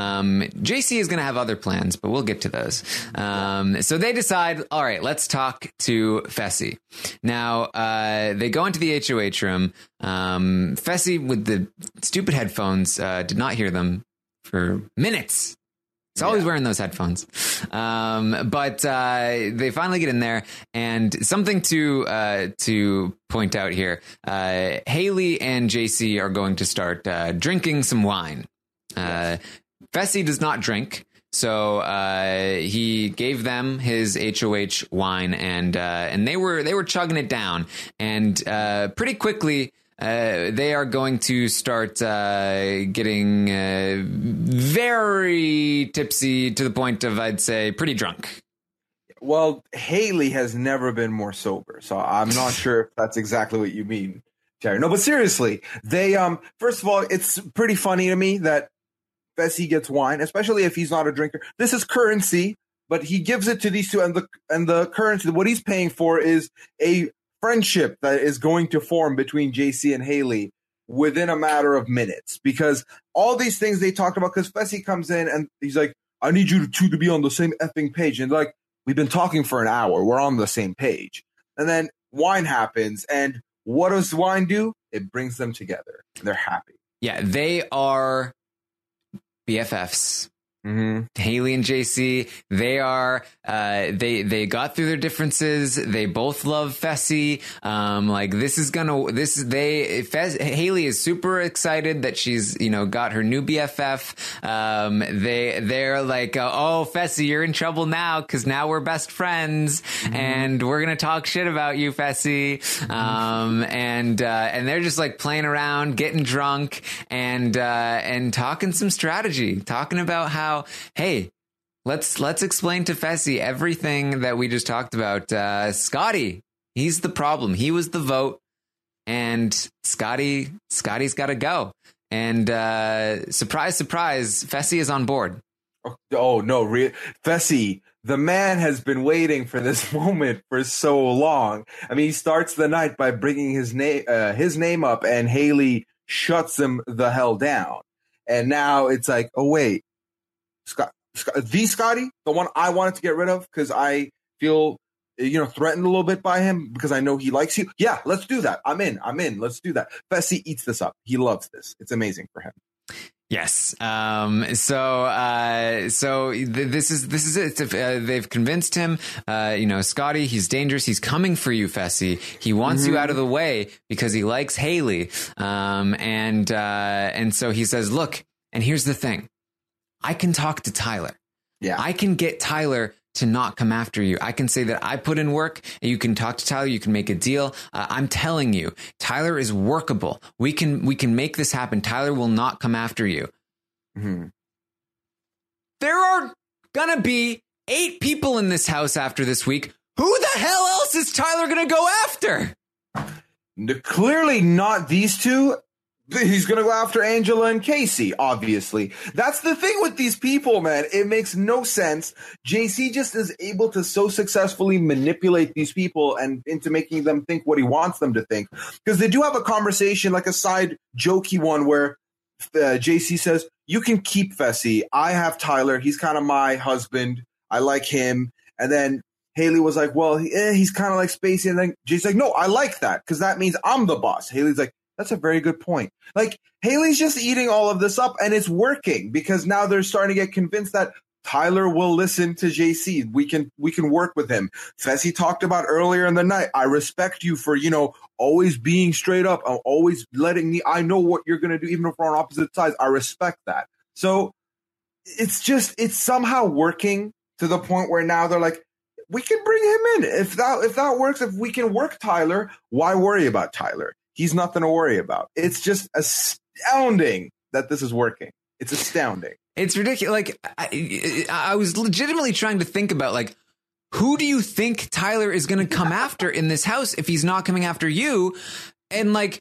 JC is going to have other plans, but we'll get to those. So they decide, all right, let's talk to Fessy. Now, they go into the HOH room. Fessy with the stupid headphones, did not hear them for minutes. He's always wearing those headphones. But they finally get in there, and something to point out here: Haley and JC are going to start drinking some wine. Fessy does not drink. So he gave them his HOH wine, and they were chugging it down, and pretty quickly they are going to start getting very tipsy to the point of, I'd say, pretty drunk. Well, Haley has never been more sober, so I'm not sure if that's exactly what you mean, Jerry. No, but seriously, they first of all, it's pretty funny to me that Fessy gets wine, especially if he's not a drinker. This is currency, but he gives it to these two, and the currency, what he's paying for is a friendship that is going to form between JC and Haley within a matter of minutes. Because all these things they talked about, because Fessy comes in and he's like, I need you two to be on the same effing page. And like, we've been talking for an hour. We're on the same page. And then wine happens. And what does wine do? It brings them together. They're happy. Yeah, they are BFFs. Mm-hmm. Haley and JC, they are they got through their differences. They both love Fessy. Haley is super excited that she's got her new BFF. They're like, oh, Fessy, you're in trouble now because now we're best friends, and we're gonna talk shit about you, Fessy. And they're just like playing around, getting drunk, and talking some strategy, talking about how, hey, let's explain to Fessy everything that we just talked about. Scotty, he's the problem. He was the vote, and Scotty's got to go. And surprise, surprise, Fessy is on board. Oh no, Fessy, the man has been waiting for this moment for so long. I mean, he starts the night by bringing his name up, and Haley shuts him the hell down. And now it's like, oh wait. Scotty, the one I wanted to get rid of because I feel, threatened a little bit by him because I know he likes you. Yeah, let's do that. I'm in. Let's do that. Fessy eats this up. He loves this. It's amazing for him. Yes. This is it. They've convinced him, Scotty, he's dangerous. He's coming for you, Fessy. He wants you out of the way because he likes Haley. And so he says, look, and here's the thing. I can talk to Tyler. Yeah. I can get Tyler to not come after you. I can say that I put in work, and you can talk to Tyler. You can make a deal. I'm telling you, Tyler is workable. We can make this happen. Tyler will not come after you. Mm-hmm. There are gonna be 8 people in this house after this week. Who the hell else is Tyler gonna go after? Clearly not these two. He's going to go after Angela and Casey, obviously. That's the thing with these people, man. It makes no sense. JC just is able to so successfully manipulate these people and into making them think what he wants them to think. Because they do have a conversation, like a side jokey one, where JC says, you can keep Fessy. I have Tyler. He's kind of my husband. I like him. And then Haley was like, well, he's kind of like Spacey. And then JC's like, no, I like that because that means I'm the boss. Haley's like, that's a very good point. Like, Haley's just eating all of this up, and it's working because now they're starting to get convinced that Tyler will listen to JC. We can work with him. Fessy talked about earlier in the night, I respect you for, always being straight up. I'm always letting me, I know what you're going to do, even if we're on opposite sides. I respect that. So it's somehow working to the point where now they're like, we can bring him in. If that works, if we can work Tyler, why worry about Tyler? He's nothing to worry about. It's just astounding that this is working. It's astounding. It's ridiculous. Like, I was legitimately trying to think about, like, who do you think Tyler is going to come after in this house if he's not coming after you? And, like,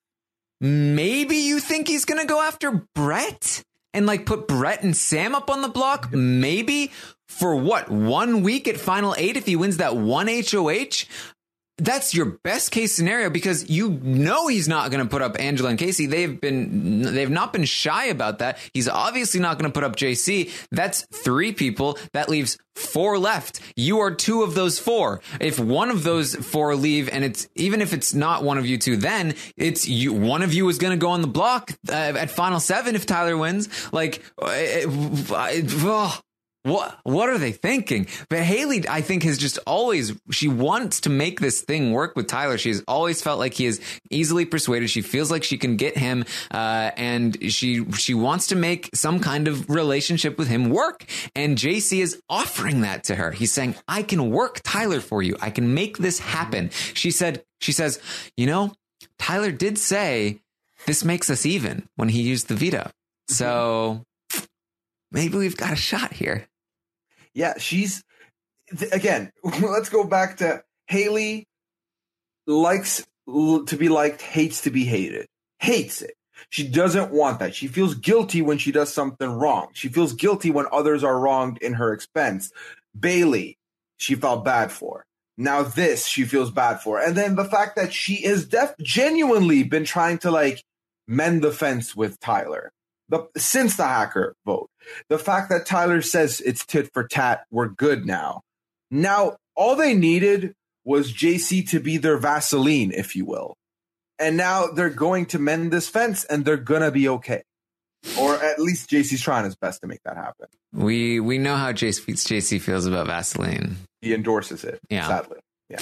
maybe you think he's going to go after Brett and, like, put Brett and Sam up on the block? Maybe for what? 1 week at Final 8 if he wins that one HOH? That's your best case scenario because he's not going to put up Angela and Casey. They've not been shy about that. He's obviously not going to put up JC. That's 3 people. That leaves 4 left. You are 2 of those 4. If one of those 4 leave, and even if it's not one of you 2, then it's you. One of you is going to go on the block at Final 7 if Tyler wins. Like, what are they thinking? But Haley, I think, has just always, she wants to make this thing work with Tyler. She's always felt like he is easily persuaded. She feels like she can get him, and she wants to make some kind of relationship with him work. And JC is offering that to her. He's saying, I can work Tyler for you. I can make this happen. She says, you know, Tyler did say this makes us even when he used the veto. So maybe we've got a shot here. Yeah, again, let's go back to Haley likes to be liked, hates to be hated. Hates it. She doesn't want that. She feels guilty when she does something wrong. She feels guilty when others are wronged in her expense. Bailey, she felt bad for. Now this, she feels bad for. And then the fact that she has genuinely been trying to like mend the fence with Tyler. Since the hacker vote, the fact that Tyler says it's tit for tat, we're good now. Now, all they needed was JC to be their Vaseline, if you will. And now they're going to mend this fence and they're going to be okay. Or at least JC's trying his best to make that happen. We know how JC feels about Vaseline. He endorses it, sadly. Yeah.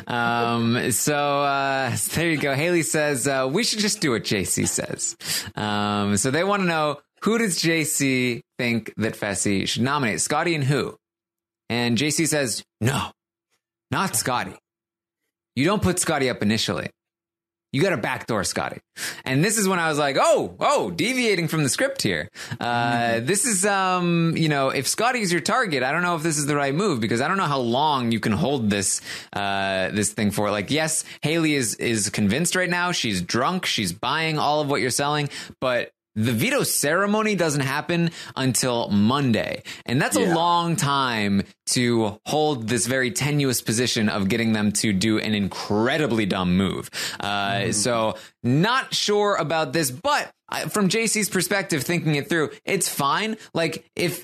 So there you go. Haley says, we should just do what JC says. So they want to know, who does JC think that Fessy should nominate? Scotty and who? And JC says, no, not Scotty. You don't put Scotty up initially. You got to backdoor Scotty. And this is when I was like, oh, deviating from the script here. This is, if Scotty's your target, I don't know if this is the right move, because I don't know how long you can hold this thing for. Like, yes, Haley is convinced right now. She's drunk. She's buying all of what you're selling, but the veto ceremony doesn't happen until Monday. And that's a long time to hold this very tenuous position of getting them to do an incredibly dumb move. So not sure about this, but from JC's perspective, thinking it through, it's fine. Like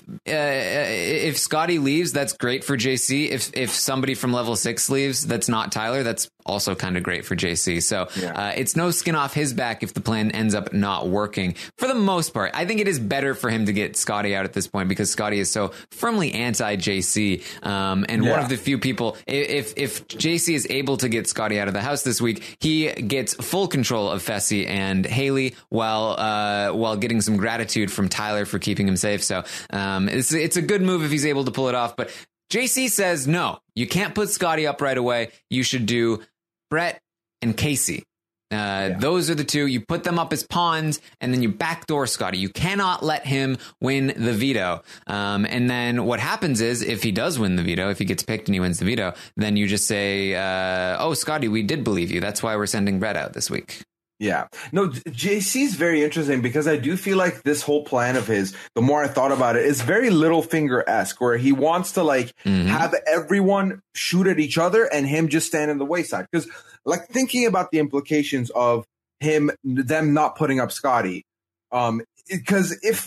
if Scotty leaves, that's great for JC. If somebody from level 6 leaves, that's not Tyler, that's also kind of great for JC. So it's no skin off his back if the plan ends up not working. For the most part, I think it is better for him to get Scotty out at this point, because Scotty is so firmly anti-JC. And one of the few people, if JC is able to get Scotty out of the house this week, he gets full control of Fessy and Haley while getting some gratitude from Tyler for keeping him safe. So it's a good move if he's able to pull it off. But JC says, no, you can't put Scotty up right away. You should do Brett and Casey. Those are the two. You put them up as pawns, and then you backdoor Scotty. You cannot let him win the veto. And then what happens is, if he does win the veto, if he gets picked and he wins the veto, then you just say, oh, Scotty, we did believe you. That's why we're sending Brett out this week. Yeah. No, JC's very interesting, because I do feel like this whole plan of his, the more I thought about it, is very Littlefinger-esque, where he wants to have everyone shoot at each other and him just stand in the wayside. Because like thinking about the implications of them not putting up Scotty, because if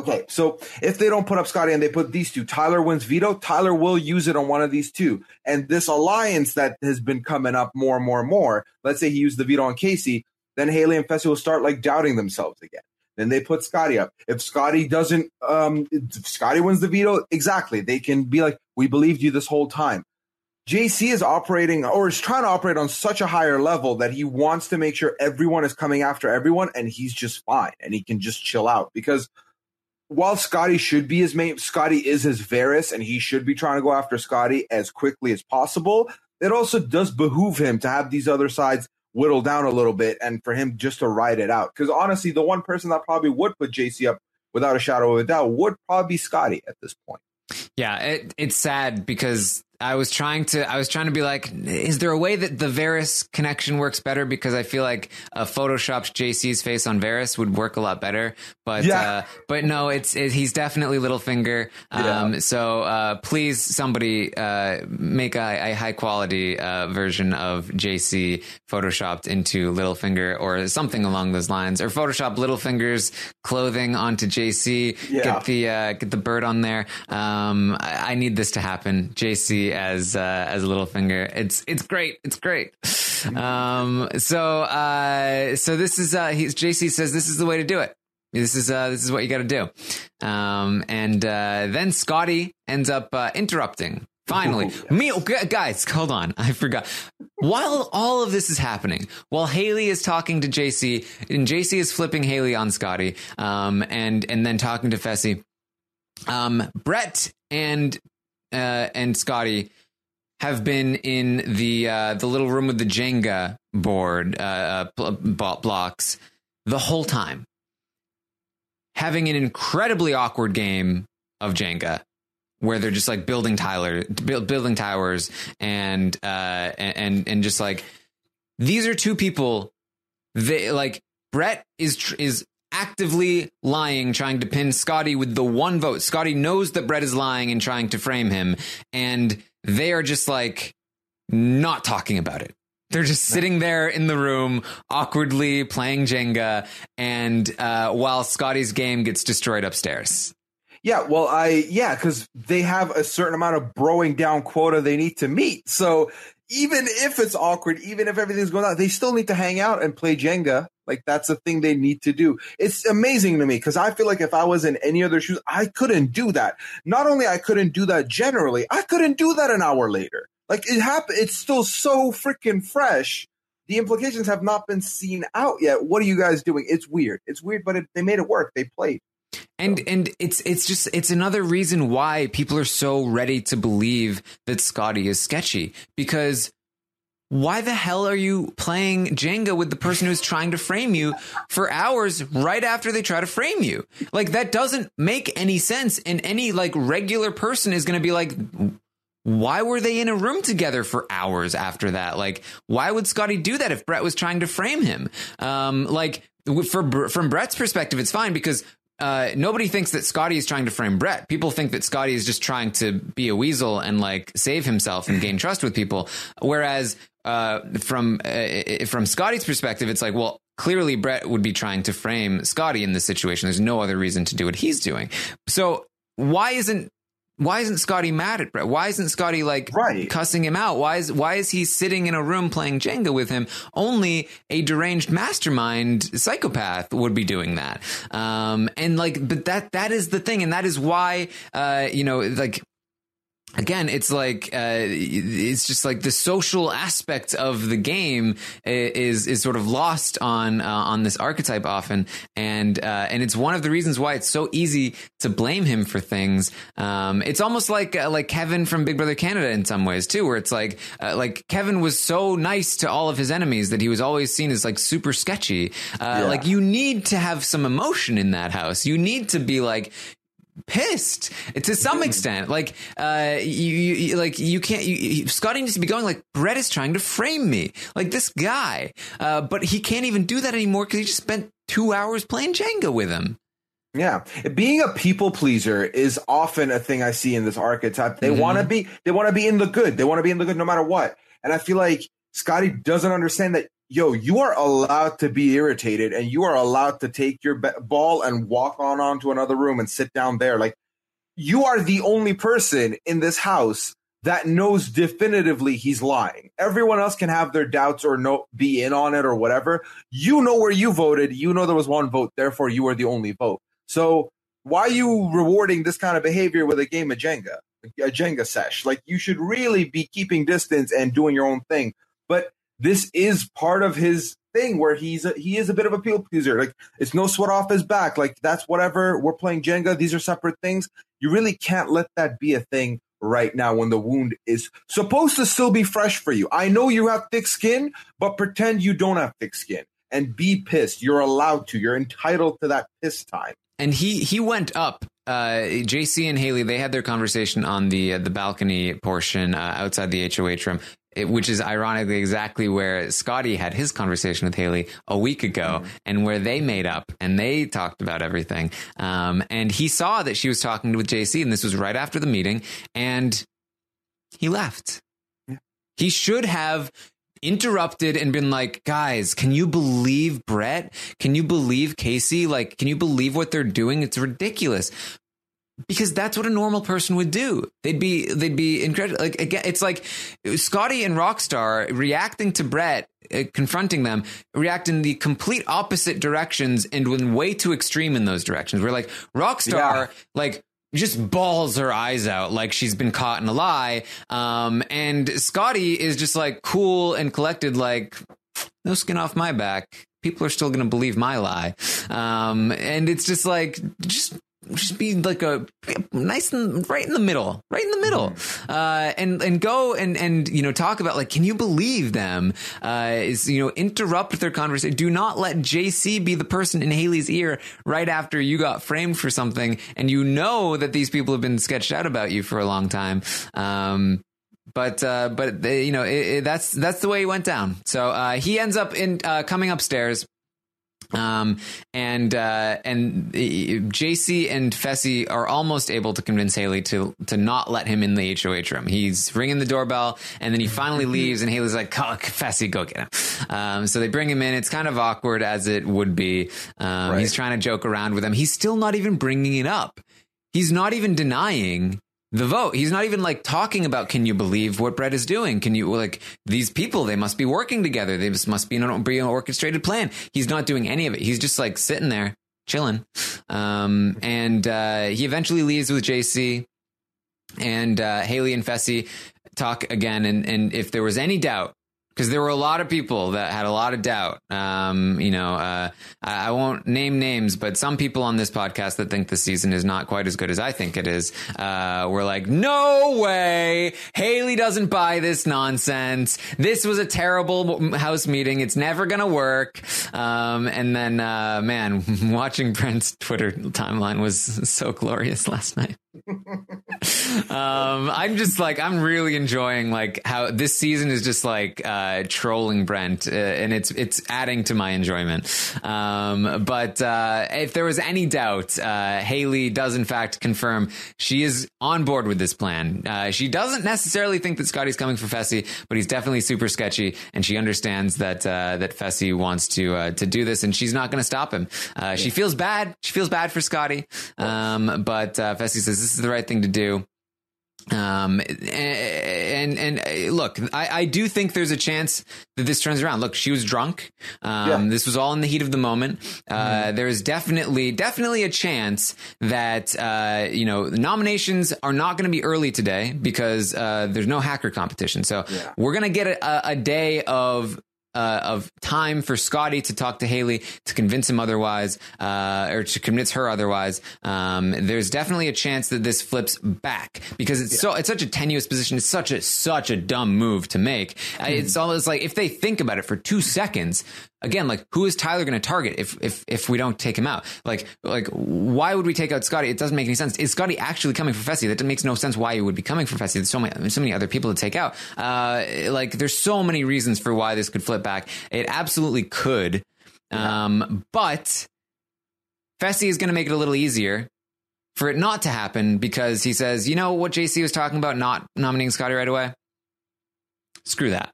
they don't put up Scotty and they put these two, Tyler wins veto, Tyler will use it on one of these two. And this alliance that has been coming up more and more and more, let's say he used the veto on Casey, then Haley and Fessy will start doubting themselves again. Then they put Scotty up. If Scotty doesn't, if Scotty wins the veto, exactly. They can be like, we believed you this whole time. JC is operating, or is trying to operate on such a higher level that he wants to make sure everyone is coming after everyone, and he's just fine and he can just chill out. Because while Scotty should be his main, Scotty is his Varys, and he should be trying to go after Scotty as quickly as possible, it also does behoove him to have these other sides whittle down a little bit and for him just to ride it out. Because honestly, the one person that probably would put JC up without a shadow of a doubt would probably be Scotty at this point. Yeah, it's sad, because I was trying to be like, is there a way that the Varys connection works better? Because I feel like a photoshopped JC's face on Varys would work a lot better. But but no, he's definitely Littlefinger. So please, somebody make a high quality version of JC photoshopped into Littlefinger or something along those lines, or Photoshop Littlefinger's clothing onto JC. Get the bird on there. I need this to happen. JC as Littlefinger. It's great. It's great. So this is JC says this is the way to do it. This is what you got to do. And then Scotty ends up interrupting. Finally, guys, hold on. I forgot. While all of this is happening, while Haley is talking to JC and JC is flipping Haley on Scotty, and then talking to Fessy, Brett and Scotty have been in the little room with the Jenga board blocks the whole time, having an incredibly awkward game of Jenga, where they're just like building towers and just like, these are two people. They like, Brett is actively lying, trying to pin Scotty with the one vote. Scotty knows that Brett is lying and trying to frame him, and they are just like not talking about it. They're just sitting there in the room, awkwardly playing Jenga, and while Scotty's game gets destroyed upstairs. Yeah, well, because they have a certain amount of broing down quota they need to meet. So even if it's awkward, even if everything's going on, they still need to hang out and play Jenga. Like, that's the thing they need to do. It's amazing to me because I feel like if I was in any other shoes, I couldn't do that. Not only I couldn't do that generally, I couldn't do that an hour later. Like, it happened. It's still so freaking fresh. The implications have not been seen out yet. What are you guys doing? It's weird. It's weird, but they made it work. They played. And it's another reason why people are so ready to believe that Scotty is sketchy, because why the hell are you playing Jenga with the person who's trying to frame you for hours right after they try to frame you? Like, that doesn't make any sense. And any like regular person is going to be like, why were they in a room together for hours after that? Like, why would Scotty do that if Brett was trying to frame him? From Brett's perspective, it's fine because nobody thinks that Scotty is trying to frame Brett. People think that Scotty is just trying to be a weasel and like save himself and gain trust with people. Whereas from Scotty's perspective, it's like, well, clearly Brett would be trying to frame Scotty in this situation. There's no other reason to do what he's doing. So why isn't Scotty mad at Brett? Why isn't Scotty like cussing him out? Why is he sitting in a room playing Jenga with him? Only a deranged mastermind psychopath would be doing that. But that is the thing. And that is why, again, it's like it's just like the social aspect of the game is sort of lost on this archetype often, and it's one of the reasons why it's so easy to blame him for things. It's almost like Kevin from Big Brother Canada in some ways too, where it's like Kevin was so nice to all of his enemies that he was always seen as like super sketchy. Like, you need to have some emotion in that house. You need to be like pissed to some extent. Like, you can't. Scotty needs to be going like, Brett is trying to frame me, like this guy, but he can't even do that anymore because he just spent 2 hours playing Jenga with him. Yeah, being a people pleaser is often a thing I see in this archetype. They want to be in the good. They want to be in the good no matter what. And I feel like Scotty doesn't understand that. Yo, you are allowed to be irritated and you are allowed to take your ball and walk on to another room and sit down there. Like, you are the only person in this house that knows definitively he's lying. Everyone else can have their doubts or be in on it or whatever. You know where you voted. You know there was one vote. Therefore, you are the only vote. So why are you rewarding this kind of behavior with a game of Jenga, a Jenga sesh? Like, you should really be keeping distance and doing your own thing. But this is part of his thing where he is a bit of a people pleaser. Like, it's no sweat off his back. Like, that's whatever. We're playing Jenga. These are separate things. You really can't let that be a thing right now when the wound is supposed to still be fresh for you. I know you have thick skin, but pretend you don't have thick skin and be pissed. You're allowed to. You're entitled to that piss time. And he went up. JC and Haley, they had their conversation on the balcony portion outside the HOH room, which is ironically exactly where Scotty had his conversation with Haley a week ago, and where they made up and they talked about everything. And he saw that she was talking with JC, and this was right after the meeting, and he left. Yeah. He should have interrupted and been like, guys, can you believe Brett? Can you believe Casey? Like, can you believe what they're doing? It's ridiculous. because that's what a normal person would do. They'd be incredible. Like, again, it's like Scotty and Rockstar reacting to Brett, confronting them, react in the complete opposite directions and when way too extreme in those directions. We're like, Rockstar, like, just bawls her eyes out like she's been caught in a lie. And Scotty is just like cool and collected, like, no skin off my back. People are still going to believe my lie. And it's just like, just be like a nice and right in the middle, and go and, you know, talk about, like, can you believe them? Interrupt their conversation. Do not let JC be the person in Haley's ear right after you got framed for something. And you know that these people have been sketched out about you for a long time. But they, you know, that's the way he went down. So he ends up coming upstairs. And JC and Fessy are almost able to convince Haley to not let him in the HOH room. He's ringing the doorbell, and then he finally leaves, and Haley's like, Fessy, go get him. So they bring him in. It's kind of awkward, as it would be. Right. He's trying to joke around with him. He's still not even bringing it up. He's not even denying the vote. He's not even like talking about, can you believe what Brett is doing? Can you, like, these people, they must be working together. They must be an orchestrated plan. He's not doing any of it. He's just like sitting there chilling. And he eventually leaves with JC, and Haley and Fessy talk again. And if there was any doubt, because there were a lot of people that had a lot of doubt. I won't name names, but some people on this podcast that think the season is not quite as good as I think it is, were like, no way. Haley doesn't buy this nonsense. This was a terrible house meeting. It's never going to work. And then, watching Brent's Twitter timeline was so glorious last night. I'm really enjoying, like, how this season is just like trolling Brent, and it's adding to my enjoyment. But if there was any doubt, Haley does in fact confirm she is on board with this plan. She doesn't necessarily think that Scotty's coming for Fessy, but he's definitely super sketchy, and she understands that Fessy wants to do this, and she's not going to stop him. She feels bad. She feels bad for Scotty, but Fessy says this is the right thing to do. And look, I do think there's a chance that this turns around. Look, she was drunk. This was all in the heat of the moment. There's definitely a chance that, the nominations are not going to be early today because, there's no hacker competition. So we're going to get a day of time for Scotty to talk to Haley to convince him otherwise, or to convince her otherwise. There's definitely a chance that this flips back because it's such a tenuous position. It's such a dumb move to make. It's almost like if they think about it for 2 seconds, again, like, who is Tyler going to target if we don't take him out? Like, why would we take out Scotty? It doesn't make any sense. Is Scotty actually coming for Fessy? That makes no sense why he would be coming for Fessy. There's so many other people to take out. There's so many reasons for why this could flip back. It absolutely could. But Fessy is going to make it a little easier for it not to happen because he says, you know what JC was talking about, not nominating Scotty right away? Screw that.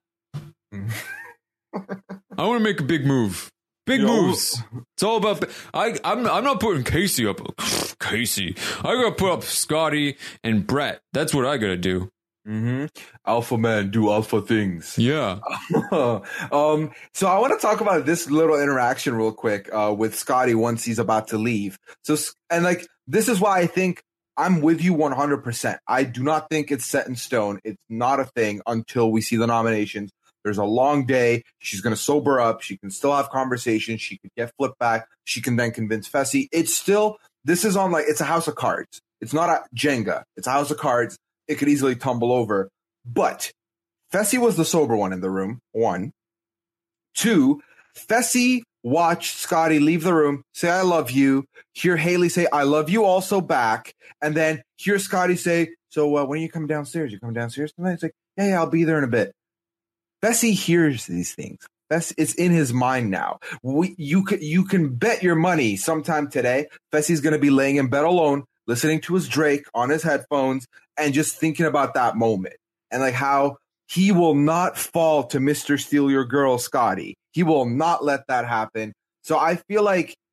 I want to make a big move. Moves. It's all about. I'm not putting Casey up. Casey. I gotta put up Scotty and Brett. That's what I gotta do. Alpha man do alpha things. Yeah. So I want to talk about this little interaction real quick with Scotty once he's about to leave. This is why I think I'm with you 100%. I do not think it's set in stone. It's not a thing until we see the nominations. There's a long day. She's going to sober up. She can still have conversations. She could get flipped back. She can then convince Fessy. This is on, like, it's a house of cards. It's not a Jenga. It's a house of cards. It could easily tumble over. But Fessy was the sober one in the room, 1. 2, Fessy watched Scotty leave the room, say, I love you. Hear Haley say, I love you also back. And then hear Scotty say, so when are you coming downstairs? You coming downstairs tonight? It's like, yeah, I'll be there in a bit. Fessy hears these things. It's in his mind now. You can bet your money sometime today, Fessy's going to be laying in bed alone, listening to his Drake on his headphones, and just thinking about that moment. And like how he will not fall to Mr. Steal Your Girl, Scotty. He will not let that happen. So I feel like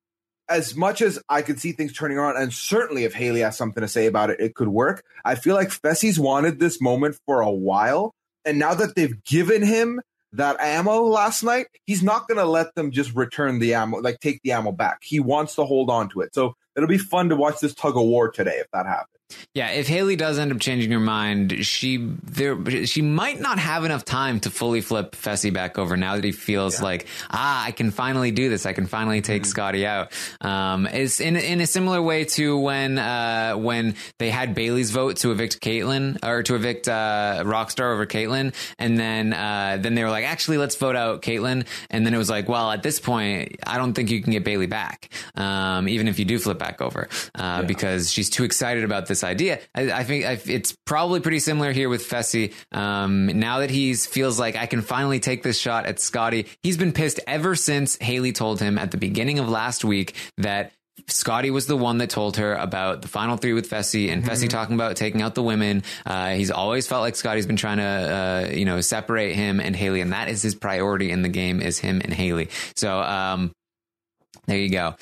as much as I could see things turning around, and certainly if Haley has something to say about it, it could work. I feel like Fessie's wanted this moment for a while, and now that they've given him that ammo last night, he's not going to let them just return the ammo, like take the ammo back. He wants to hold on to it. So it'll be fun to watch this tug of war today if that happens. Yeah, if Haley does end up changing her mind, she might not have enough time to fully flip Fessy back over now that he feels like, I can finally do this. I can finally take Scotty out. It's in a similar way to when they had Bailey's vote to evict Caitlyn, or to evict Rockstar over Caitlyn, and then they were like, actually, let's vote out Caitlyn, and then it was like, well, at this point, I don't think you can get Bailey back, even if you do flip back over, because she's too excited about this idea. I think it's probably pretty similar here with Fessy. Now that he feels like I can finally take this shot at Scotty, he's been pissed ever since Haley told him at the beginning of last week that Scotty was the one that told her about the final three with Fessy, and Fessy talking about taking out the women. He's always felt like Scotty's been trying to, separate him and Haley, and that is his priority in the game, is him and Haley. So, there you go.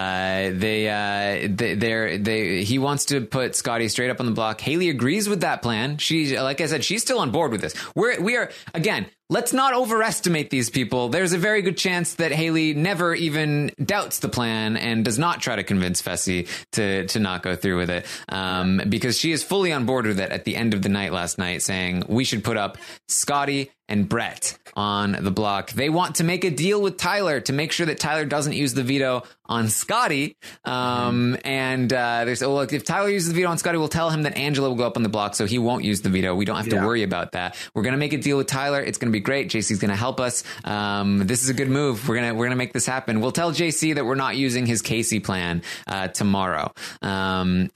He wants to put Scotty straight up on the block. Haley agrees with that plan. She, like I said, she's still on board with this. We are again. Let's not overestimate these people. There's a very good chance that Haley never even doubts the plan and does not try to convince Fessy to not go through with it, because she is fully on board with it at the end of the night last night, saying we should put up Scotty and Brett on the block. They want to make a deal with Tyler to make sure that Tyler doesn't use the veto on Scotty. There's, look, if Tyler uses the veto on Scotty, we'll tell him that Angela will go up on the block, so he won't use the veto. We don't have to worry about that. We're going to make a deal with Tyler. It's going to be great. JC's going to help us. This is a good move. We're going to make this happen. We'll tell JC that we're not using his Casey plan tomorrow. There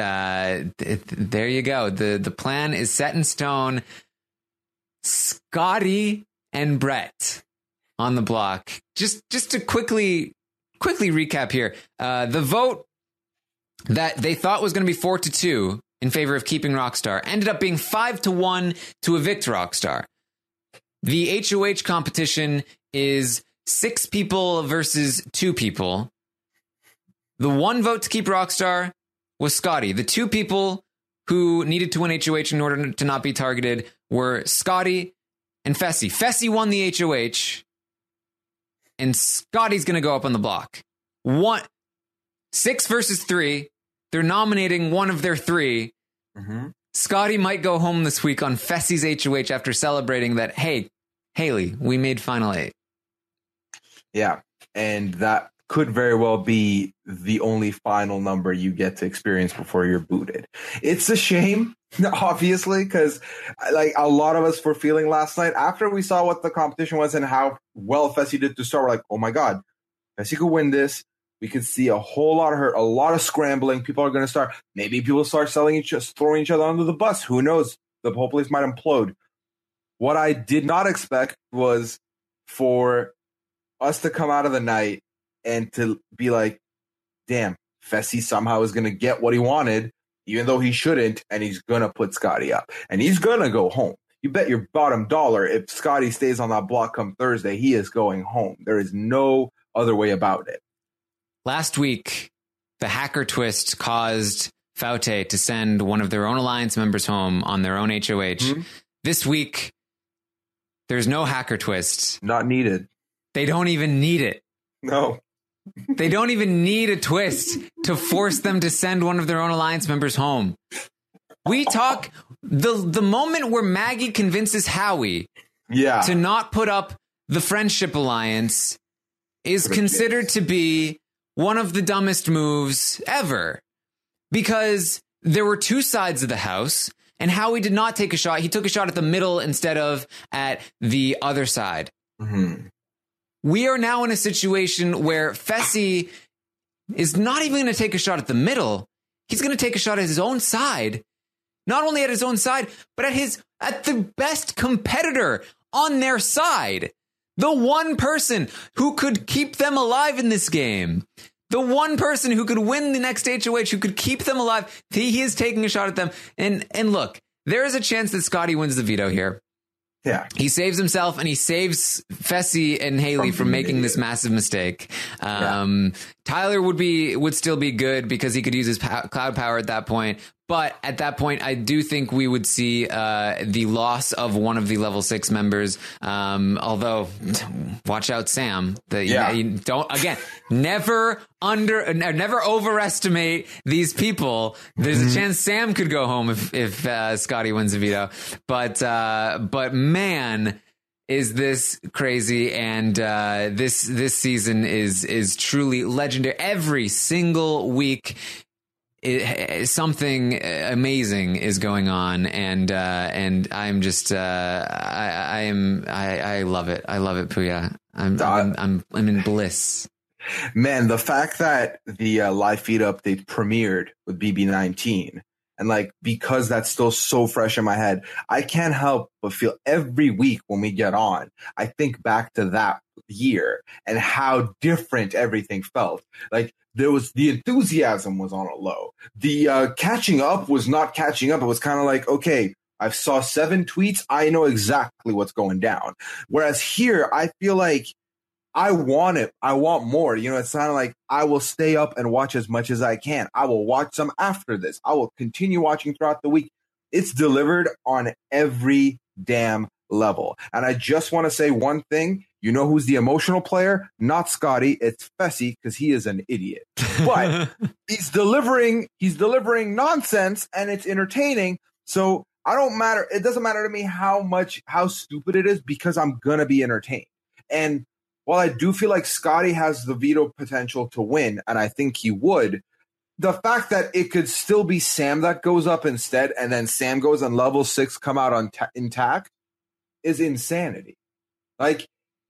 you go. The plan is set in stone. Scotty and Brett on the block. Just to quickly recap here. The vote that they thought was going to be 4-2 in favor of keeping Rockstar ended up being 5-1 to evict Rockstar. The HOH competition is 6 people versus 2 people. The one vote to keep Rockstar was Scotty. The 2 people who needed to win HOH in order to not be targeted were Scotty and Fessy. Fessy won the HOH, and Scotty's going to go up on the block. 6 versus 3. They're nominating one of their 3. Scotty might go home this week on Fessy's HOH after celebrating that, hey, Haley, we made Final 8. Yeah, and that could very well be the only final number you get to experience before you're booted. It's a shame, obviously, because like a lot of us were feeling last night after we saw what the competition was and how well Fessy did to start. We're like, oh my God, Fessy could win this. We could see a whole lot of hurt, a lot of scrambling. People are going to start, maybe people start throwing each other under the bus. Who knows? The whole place might implode. What I did not expect was for us to come out of the night and to be like, damn, Fessy somehow is going to get what he wanted, even though he shouldn't, and he's going to put Scotty up. And he's going to go home. You bet your bottom dollar if Scotty stays on that block come Thursday, he is going home. There is no other way about it. Last week, the hacker twist caused Faute to send one of their own alliance members home on their own HOH. This week, there's no hacker twist. Not needed. They don't even need it. No. They don't even need a twist to force them to send one of their own alliance members home. We talk the moment where Maggie convinces Howie to not put up the Friendship Alliance is considered to be one of the dumbest moves ever, because there were 2 sides of the house and Howie did not take a shot. He took a shot at the middle instead of at the other side. We are now in a situation where Fessy is not even going to take a shot at the middle. He's going to take a shot at his own side. Not only at his own side, but at the best competitor on their side. The one person who could keep them alive in this game. The one person who could win the next HOH, who could keep them alive. He is taking a shot at them. And look, there is a chance that Scotty wins the veto here. Yeah. He saves himself and he saves Fessy and Haley from making this massive mistake. Tyler would still be good because he could use his cloud power at that point. But at that point, I do think we would see the loss of one of the level 6 members. Although, watch out, Sam. You don't, again, never overestimate these people. There's a chance Sam could go home if Scotty wins a veto. But man, is this crazy, and this season is truly legendary. Every single week, something amazing is going on, and I'm just I love it. I love it, Puya. I'm in bliss. Man, the fact that the live feed update premiered with BB19, and like, because that's still so fresh in my head, I can't help but feel every week when we get on, I think back to that year and how different everything felt. Like, there was the enthusiasm was on a low. The catching up was not catching up. It was kind of like, okay, I saw 7 tweets. I know exactly what's going down. Whereas here, I feel like I want it. I want more. You know, it's kind of like I will stay up and watch as much as I can. I will watch some after this. I will continue watching throughout the week. It's delivered on every damn level. And I just want to say one thing. You know who's the emotional player? Not Scotty. It's Fessy, because he is an idiot. But he's delivering nonsense, and it's entertaining. So it doesn't matter to me how stupid it is, because I'm gonna be entertained. And while I do feel like Scotty has the veto potential to win, and I think he would, the fact that it could still be Sam that goes up instead, and then Sam goes and level 6 come out intact, is insanity. Like,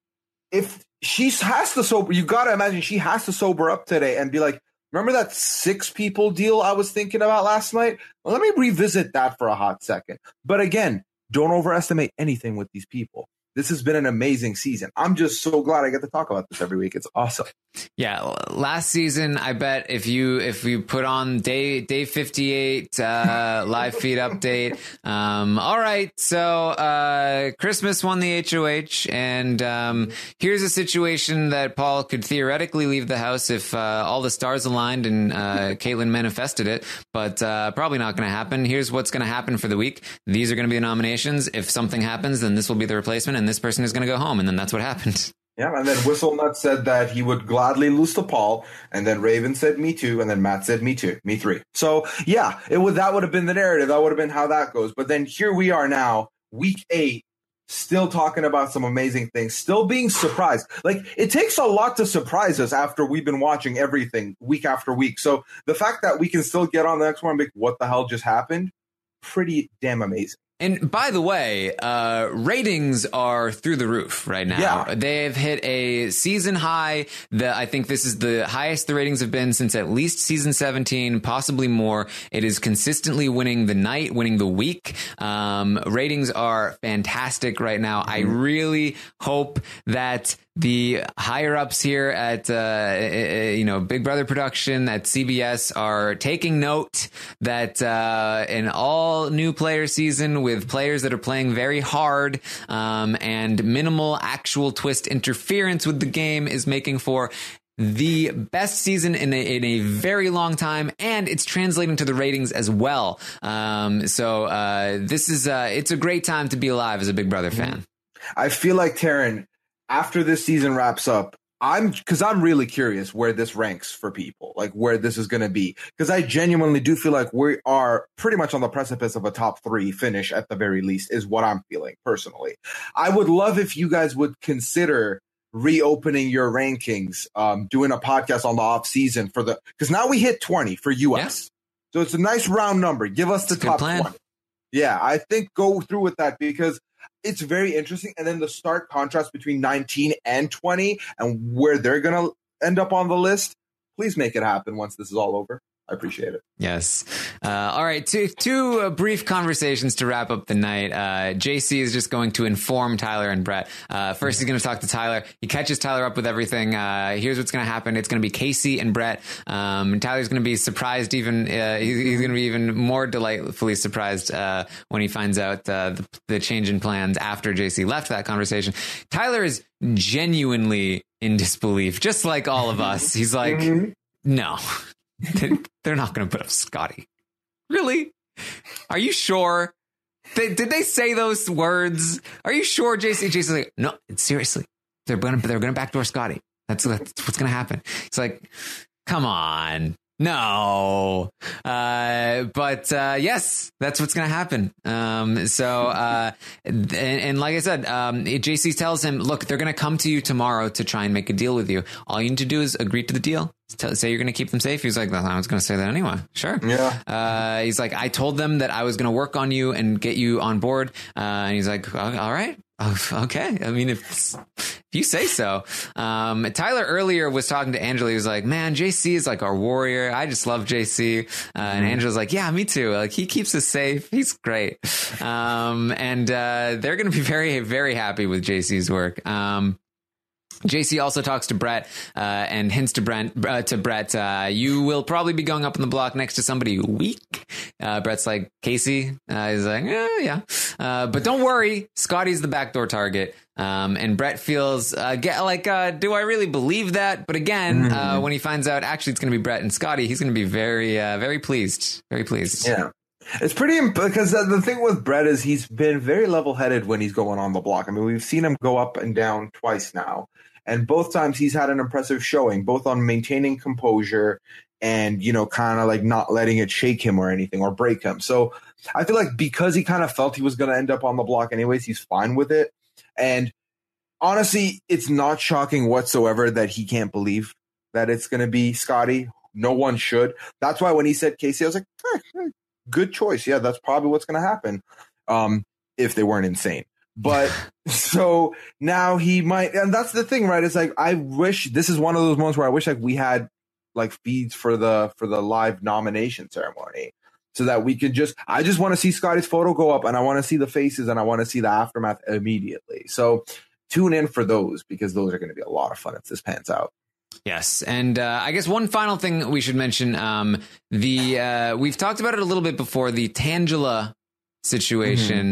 if she has to sober, you got to imagine she has to sober up today and be like, remember that 6 people deal I was thinking about last night? Well, let me revisit that for a hot second. But again, don't overestimate anything with these people. This has been an amazing season. I'm just so glad I get to talk about this every week. It's awesome. Yeah, last season, I bet if you put on day 58 live feed update. All right, so Christmas won the HOH, and here's a situation that Paul could theoretically leave the house if all the stars aligned and Caitlyn manifested it, but probably not going to happen. Here's what's going to happen for the week. These are going to be the nominations. If something happens, then this will be the replacement, and this person is going to go home, and then that's what happened. Yeah, and then Whistlenut said that he would gladly lose to Paul, and then Raven said me too, and then Matt said me too, me 3. So yeah, that would have been the narrative. That would have been how that goes. But then here we are now, week 8, still talking about some amazing things, still being surprised. Like, it takes a lot to surprise us after we've been watching everything week after week. So the fact that we can still get on the next one and be, what the hell just happened? Pretty damn amazing. And by the way, ratings are through the roof right now. Yeah. They've hit a season high. I think this is the highest the ratings have been since at least season 17, possibly more. It is consistently winning the night, winning the week. Ratings are fantastic right now. I really hope that the higher ups here at Big Brother Production at CBS are taking note that an all new player season with players that are playing very hard and minimal actual twist interference with the game is making for the best season in a very long time, and it's translating to the ratings as well. So this is it's a great time to be alive as a Big Brother fan. I feel like, Taryn, after this season wraps up, I'm really curious where this ranks for people, like where this is going to be, because I genuinely do feel like we are pretty much on the precipice of a top 3 finish at the very least, is what I'm feeling personally. I would love if you guys would consider reopening your rankings, doing a podcast on the off season because now we hit 20 for US. Yeah. So it's a nice round number. Give us the top 20. Yeah, I think go through with that because it's very interesting. And then the stark contrast between 19 and 20 and where they're going to end up on the list. Please make it happen once this is all over. I appreciate it. Yes. All right. Two brief conversations to wrap up the night. JC is just going to inform Tyler and Brett. First, he's going to talk to Tyler. He catches Tyler up with everything. Here's what's going to happen. It's going to be Casey and Brett. Tyler's going to be surprised. Even he's going to be even more delightfully surprised when he finds out the change in plans after JC left that conversation. Tyler is genuinely in disbelief, just like all of us. He's like, no. They're not going to put up Scotty. Really? Are you sure? Did they say those words? Are you sure, JC? JC's like, no, seriously. They're gonna backdoor Scotty. That's what's gonna happen. It's like, come on. No. But yes, that's what's going to happen. And like I said, JC tells him, look, they're going to come to you tomorrow to try and make a deal with you. All you need to do is agree to the deal. Say you're going to keep them safe. He's like, I was going to say that anyway. Sure. Yeah. He's like, I told them that I was going to work on you and get you on board. And he's like, all right. Okay. I mean, if you say so. Tyler earlier was talking to Angela. He was like, man, JC is like our warrior. I just love JC. And Angela's like, yeah, me too. Like, he keeps us safe. He's great. And they're going to be very, very happy with JC's work. JC also talks to Brett and hints to Brett, you will probably be going up on the block next to somebody weak. Brett's like, Casey? He's like, yeah. But don't worry, Scotty's the backdoor target. And Brett feels, do I really believe that? But again, when he finds out actually it's going to be Brett and Scotty, he's going to be very, very pleased. Very pleased. Yeah. It's pretty, because the thing with Brett is he's been very level-headed when he's going on the block. I mean, we've seen him go up and down twice now. And both times he's had an impressive showing, both on maintaining composure and, kind of like not letting it shake him or anything or break him. So I feel like because he kind of felt he was going to end up on the block anyways, he's fine with it. And honestly, it's not shocking whatsoever that he can't believe that it's going to be Scotty. No one should. That's why when he said Casey, I was like, good choice. Yeah, that's probably what's going to happen if they weren't insane. But so now he might, and that's the thing, right? It's like, I wish this is one of those moments where I wish like we had like feeds for the live nomination ceremony so that we could I just want to see Scotty's photo go up and I want to see the faces and I want to see the aftermath immediately. So tune in for those because those are going to be a lot of fun if this pans out. Yes. And I guess one final thing we should mention, we've talked about it a little bit before, the Tangela situation.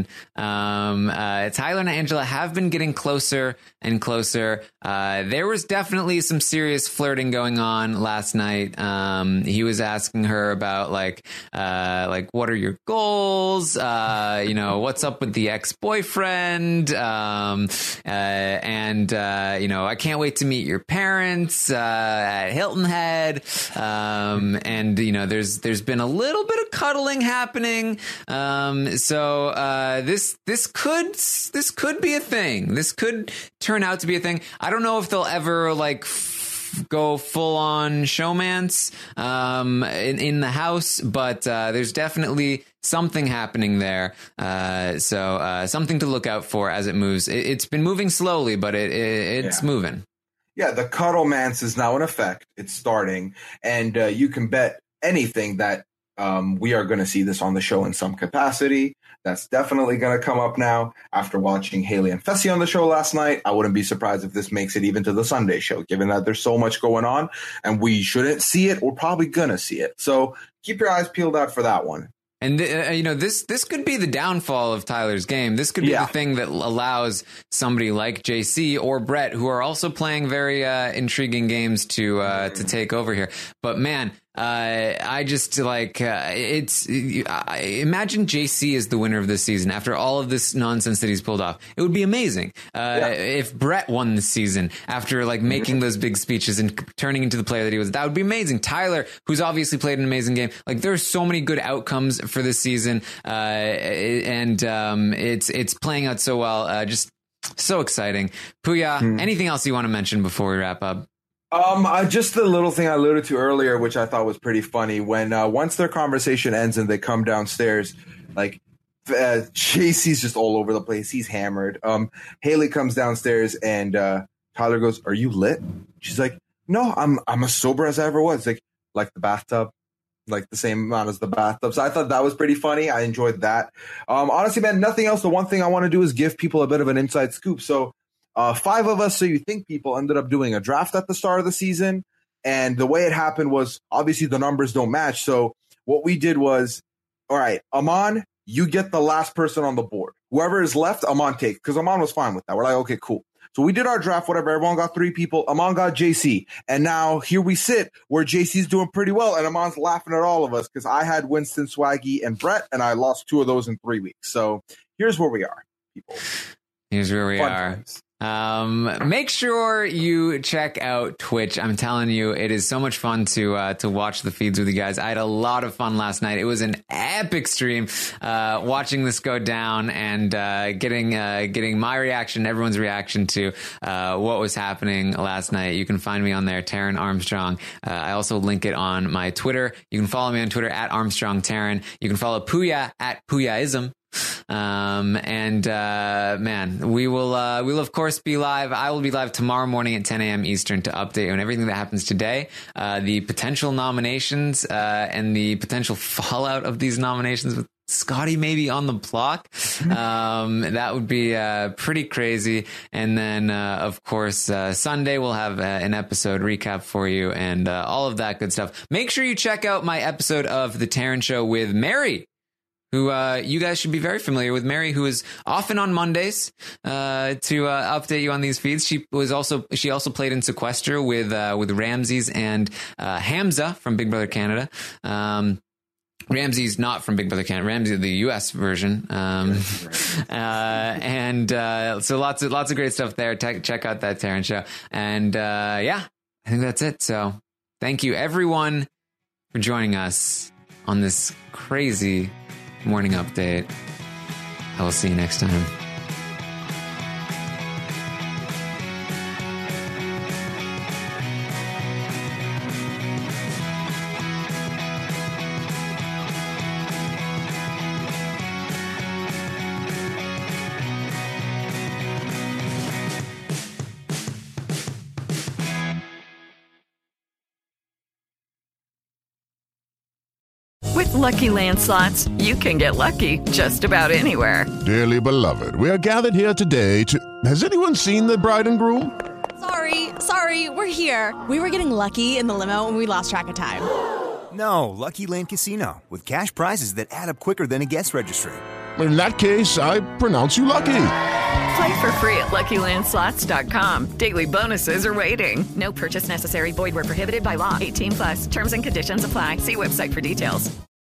Tyler and Angela have been getting closer and closer. There was definitely some serious flirting going on last night. He was asking her about like what are your goals? What's up with the ex-boyfriend? I can't wait to meet your parents at Hilton Head. There's been a little bit of cuddling happening. So this could be a thing. This could turn out to be a thing. I don't know if they'll ever go full on showmance in the house, but there's definitely something happening there. So something to look out for as it moves. It's been moving slowly, but it's moving. Yeah, the cuddle-mance is now in effect. It's starting, and you can bet anything that we are going to see this on the show in some capacity. That's definitely going to come up now. After watching Haley and Fessy on the show last night, I wouldn't be surprised if this makes it even to the Sunday show, given that there's so much going on and we shouldn't see it. We're probably going to see it. So keep your eyes peeled out for that one. And, this could be the downfall of Tyler's game. This could be the thing that allows somebody like JC or Brett, who are also playing very intriguing games, to take over here. But man, I just imagine JC is the winner of this season after all of this nonsense that he's pulled off. It would be amazing if Brett won this season after making those big speeches and turning into the player that he was. That would be amazing. Tyler, who's obviously played an amazing game. There's so many good outcomes for this season, and it's playing out so well. Just so exciting. Puya, anything else you want to mention before we wrap up? Just the little thing I alluded to earlier, which I thought was pretty funny, when once their conversation ends and they come downstairs, JC's just all over the place. He's hammered. Haley comes downstairs and Tyler goes, "Are you lit?" She's like, "No, I'm as sober as I ever was." Like the bathtub. like the same amount as the bathtub. So I thought that was pretty funny. I enjoyed that. Honestly, man, nothing else. The one thing I want to do is give people a bit of an inside scoop. So 5 of us, So You Think people, ended up doing a draft at the start of the season. And the way it happened was obviously the numbers don't match. So what we did was, all right, Aman, you get the last person on the board. Whoever is left, Aman takes, because Aman was fine with that. We're like, okay, cool. So we did our draft, whatever. Everyone got 3 people. Aman got JC. And now here we sit where JC's doing pretty well. And Aman's laughing at all of us because I had Winston, Swaggy, and Brett, and I lost 2 of those in 3 weeks. So here's where we are, people. Here's where we are. Times. Make sure you check out Twitch. I'm telling you, it is so much fun to watch the feeds with you guys. I had a lot of fun last night. It was an epic stream, watching this go down and, getting my reaction, everyone's reaction to, what was happening last night. You can find me on there, Taran Armstrong. I also link it on my Twitter. You can follow me on Twitter at Armstrong Taran. You can follow Puya at Puyaism. Man, we will of course be live. I will be live tomorrow morning at 10 a.m. Eastern to update you on everything that happens today, the potential nominations, and the potential fallout of these nominations with Scotty maybe on the block. That would be pretty crazy. And then, of course, Sunday we'll have an episode recap for you and all of that good stuff. Make sure you check out my episode of The Taran Show with Mary, who you guys should be very familiar with. Mary, who is often on Mondays to update you on these feeds. She also played in Sequester with Ramses and Hamza from Big Brother Canada. Ramsey's not from Big Brother Canada. Ramsey, the U.S. version. So lots of great stuff there. Check out that Taran Show. And I think that's it. So thank you everyone for joining us on this crazy morning update. I will see you next time. With Lucky Land Slots, you can get lucky just about anywhere. Dearly beloved, we are gathered here today to... Has anyone seen the bride and groom? Sorry, we're here. We were getting lucky in the limo and we lost track of time. No, Lucky Land Casino, with cash prizes that add up quicker than a guest registry. In that case, I pronounce you lucky. Play for free at LuckyLandSlots.com. Daily bonuses are waiting. No purchase necessary. Void where prohibited by law. 18+. Terms and conditions apply. See website for details.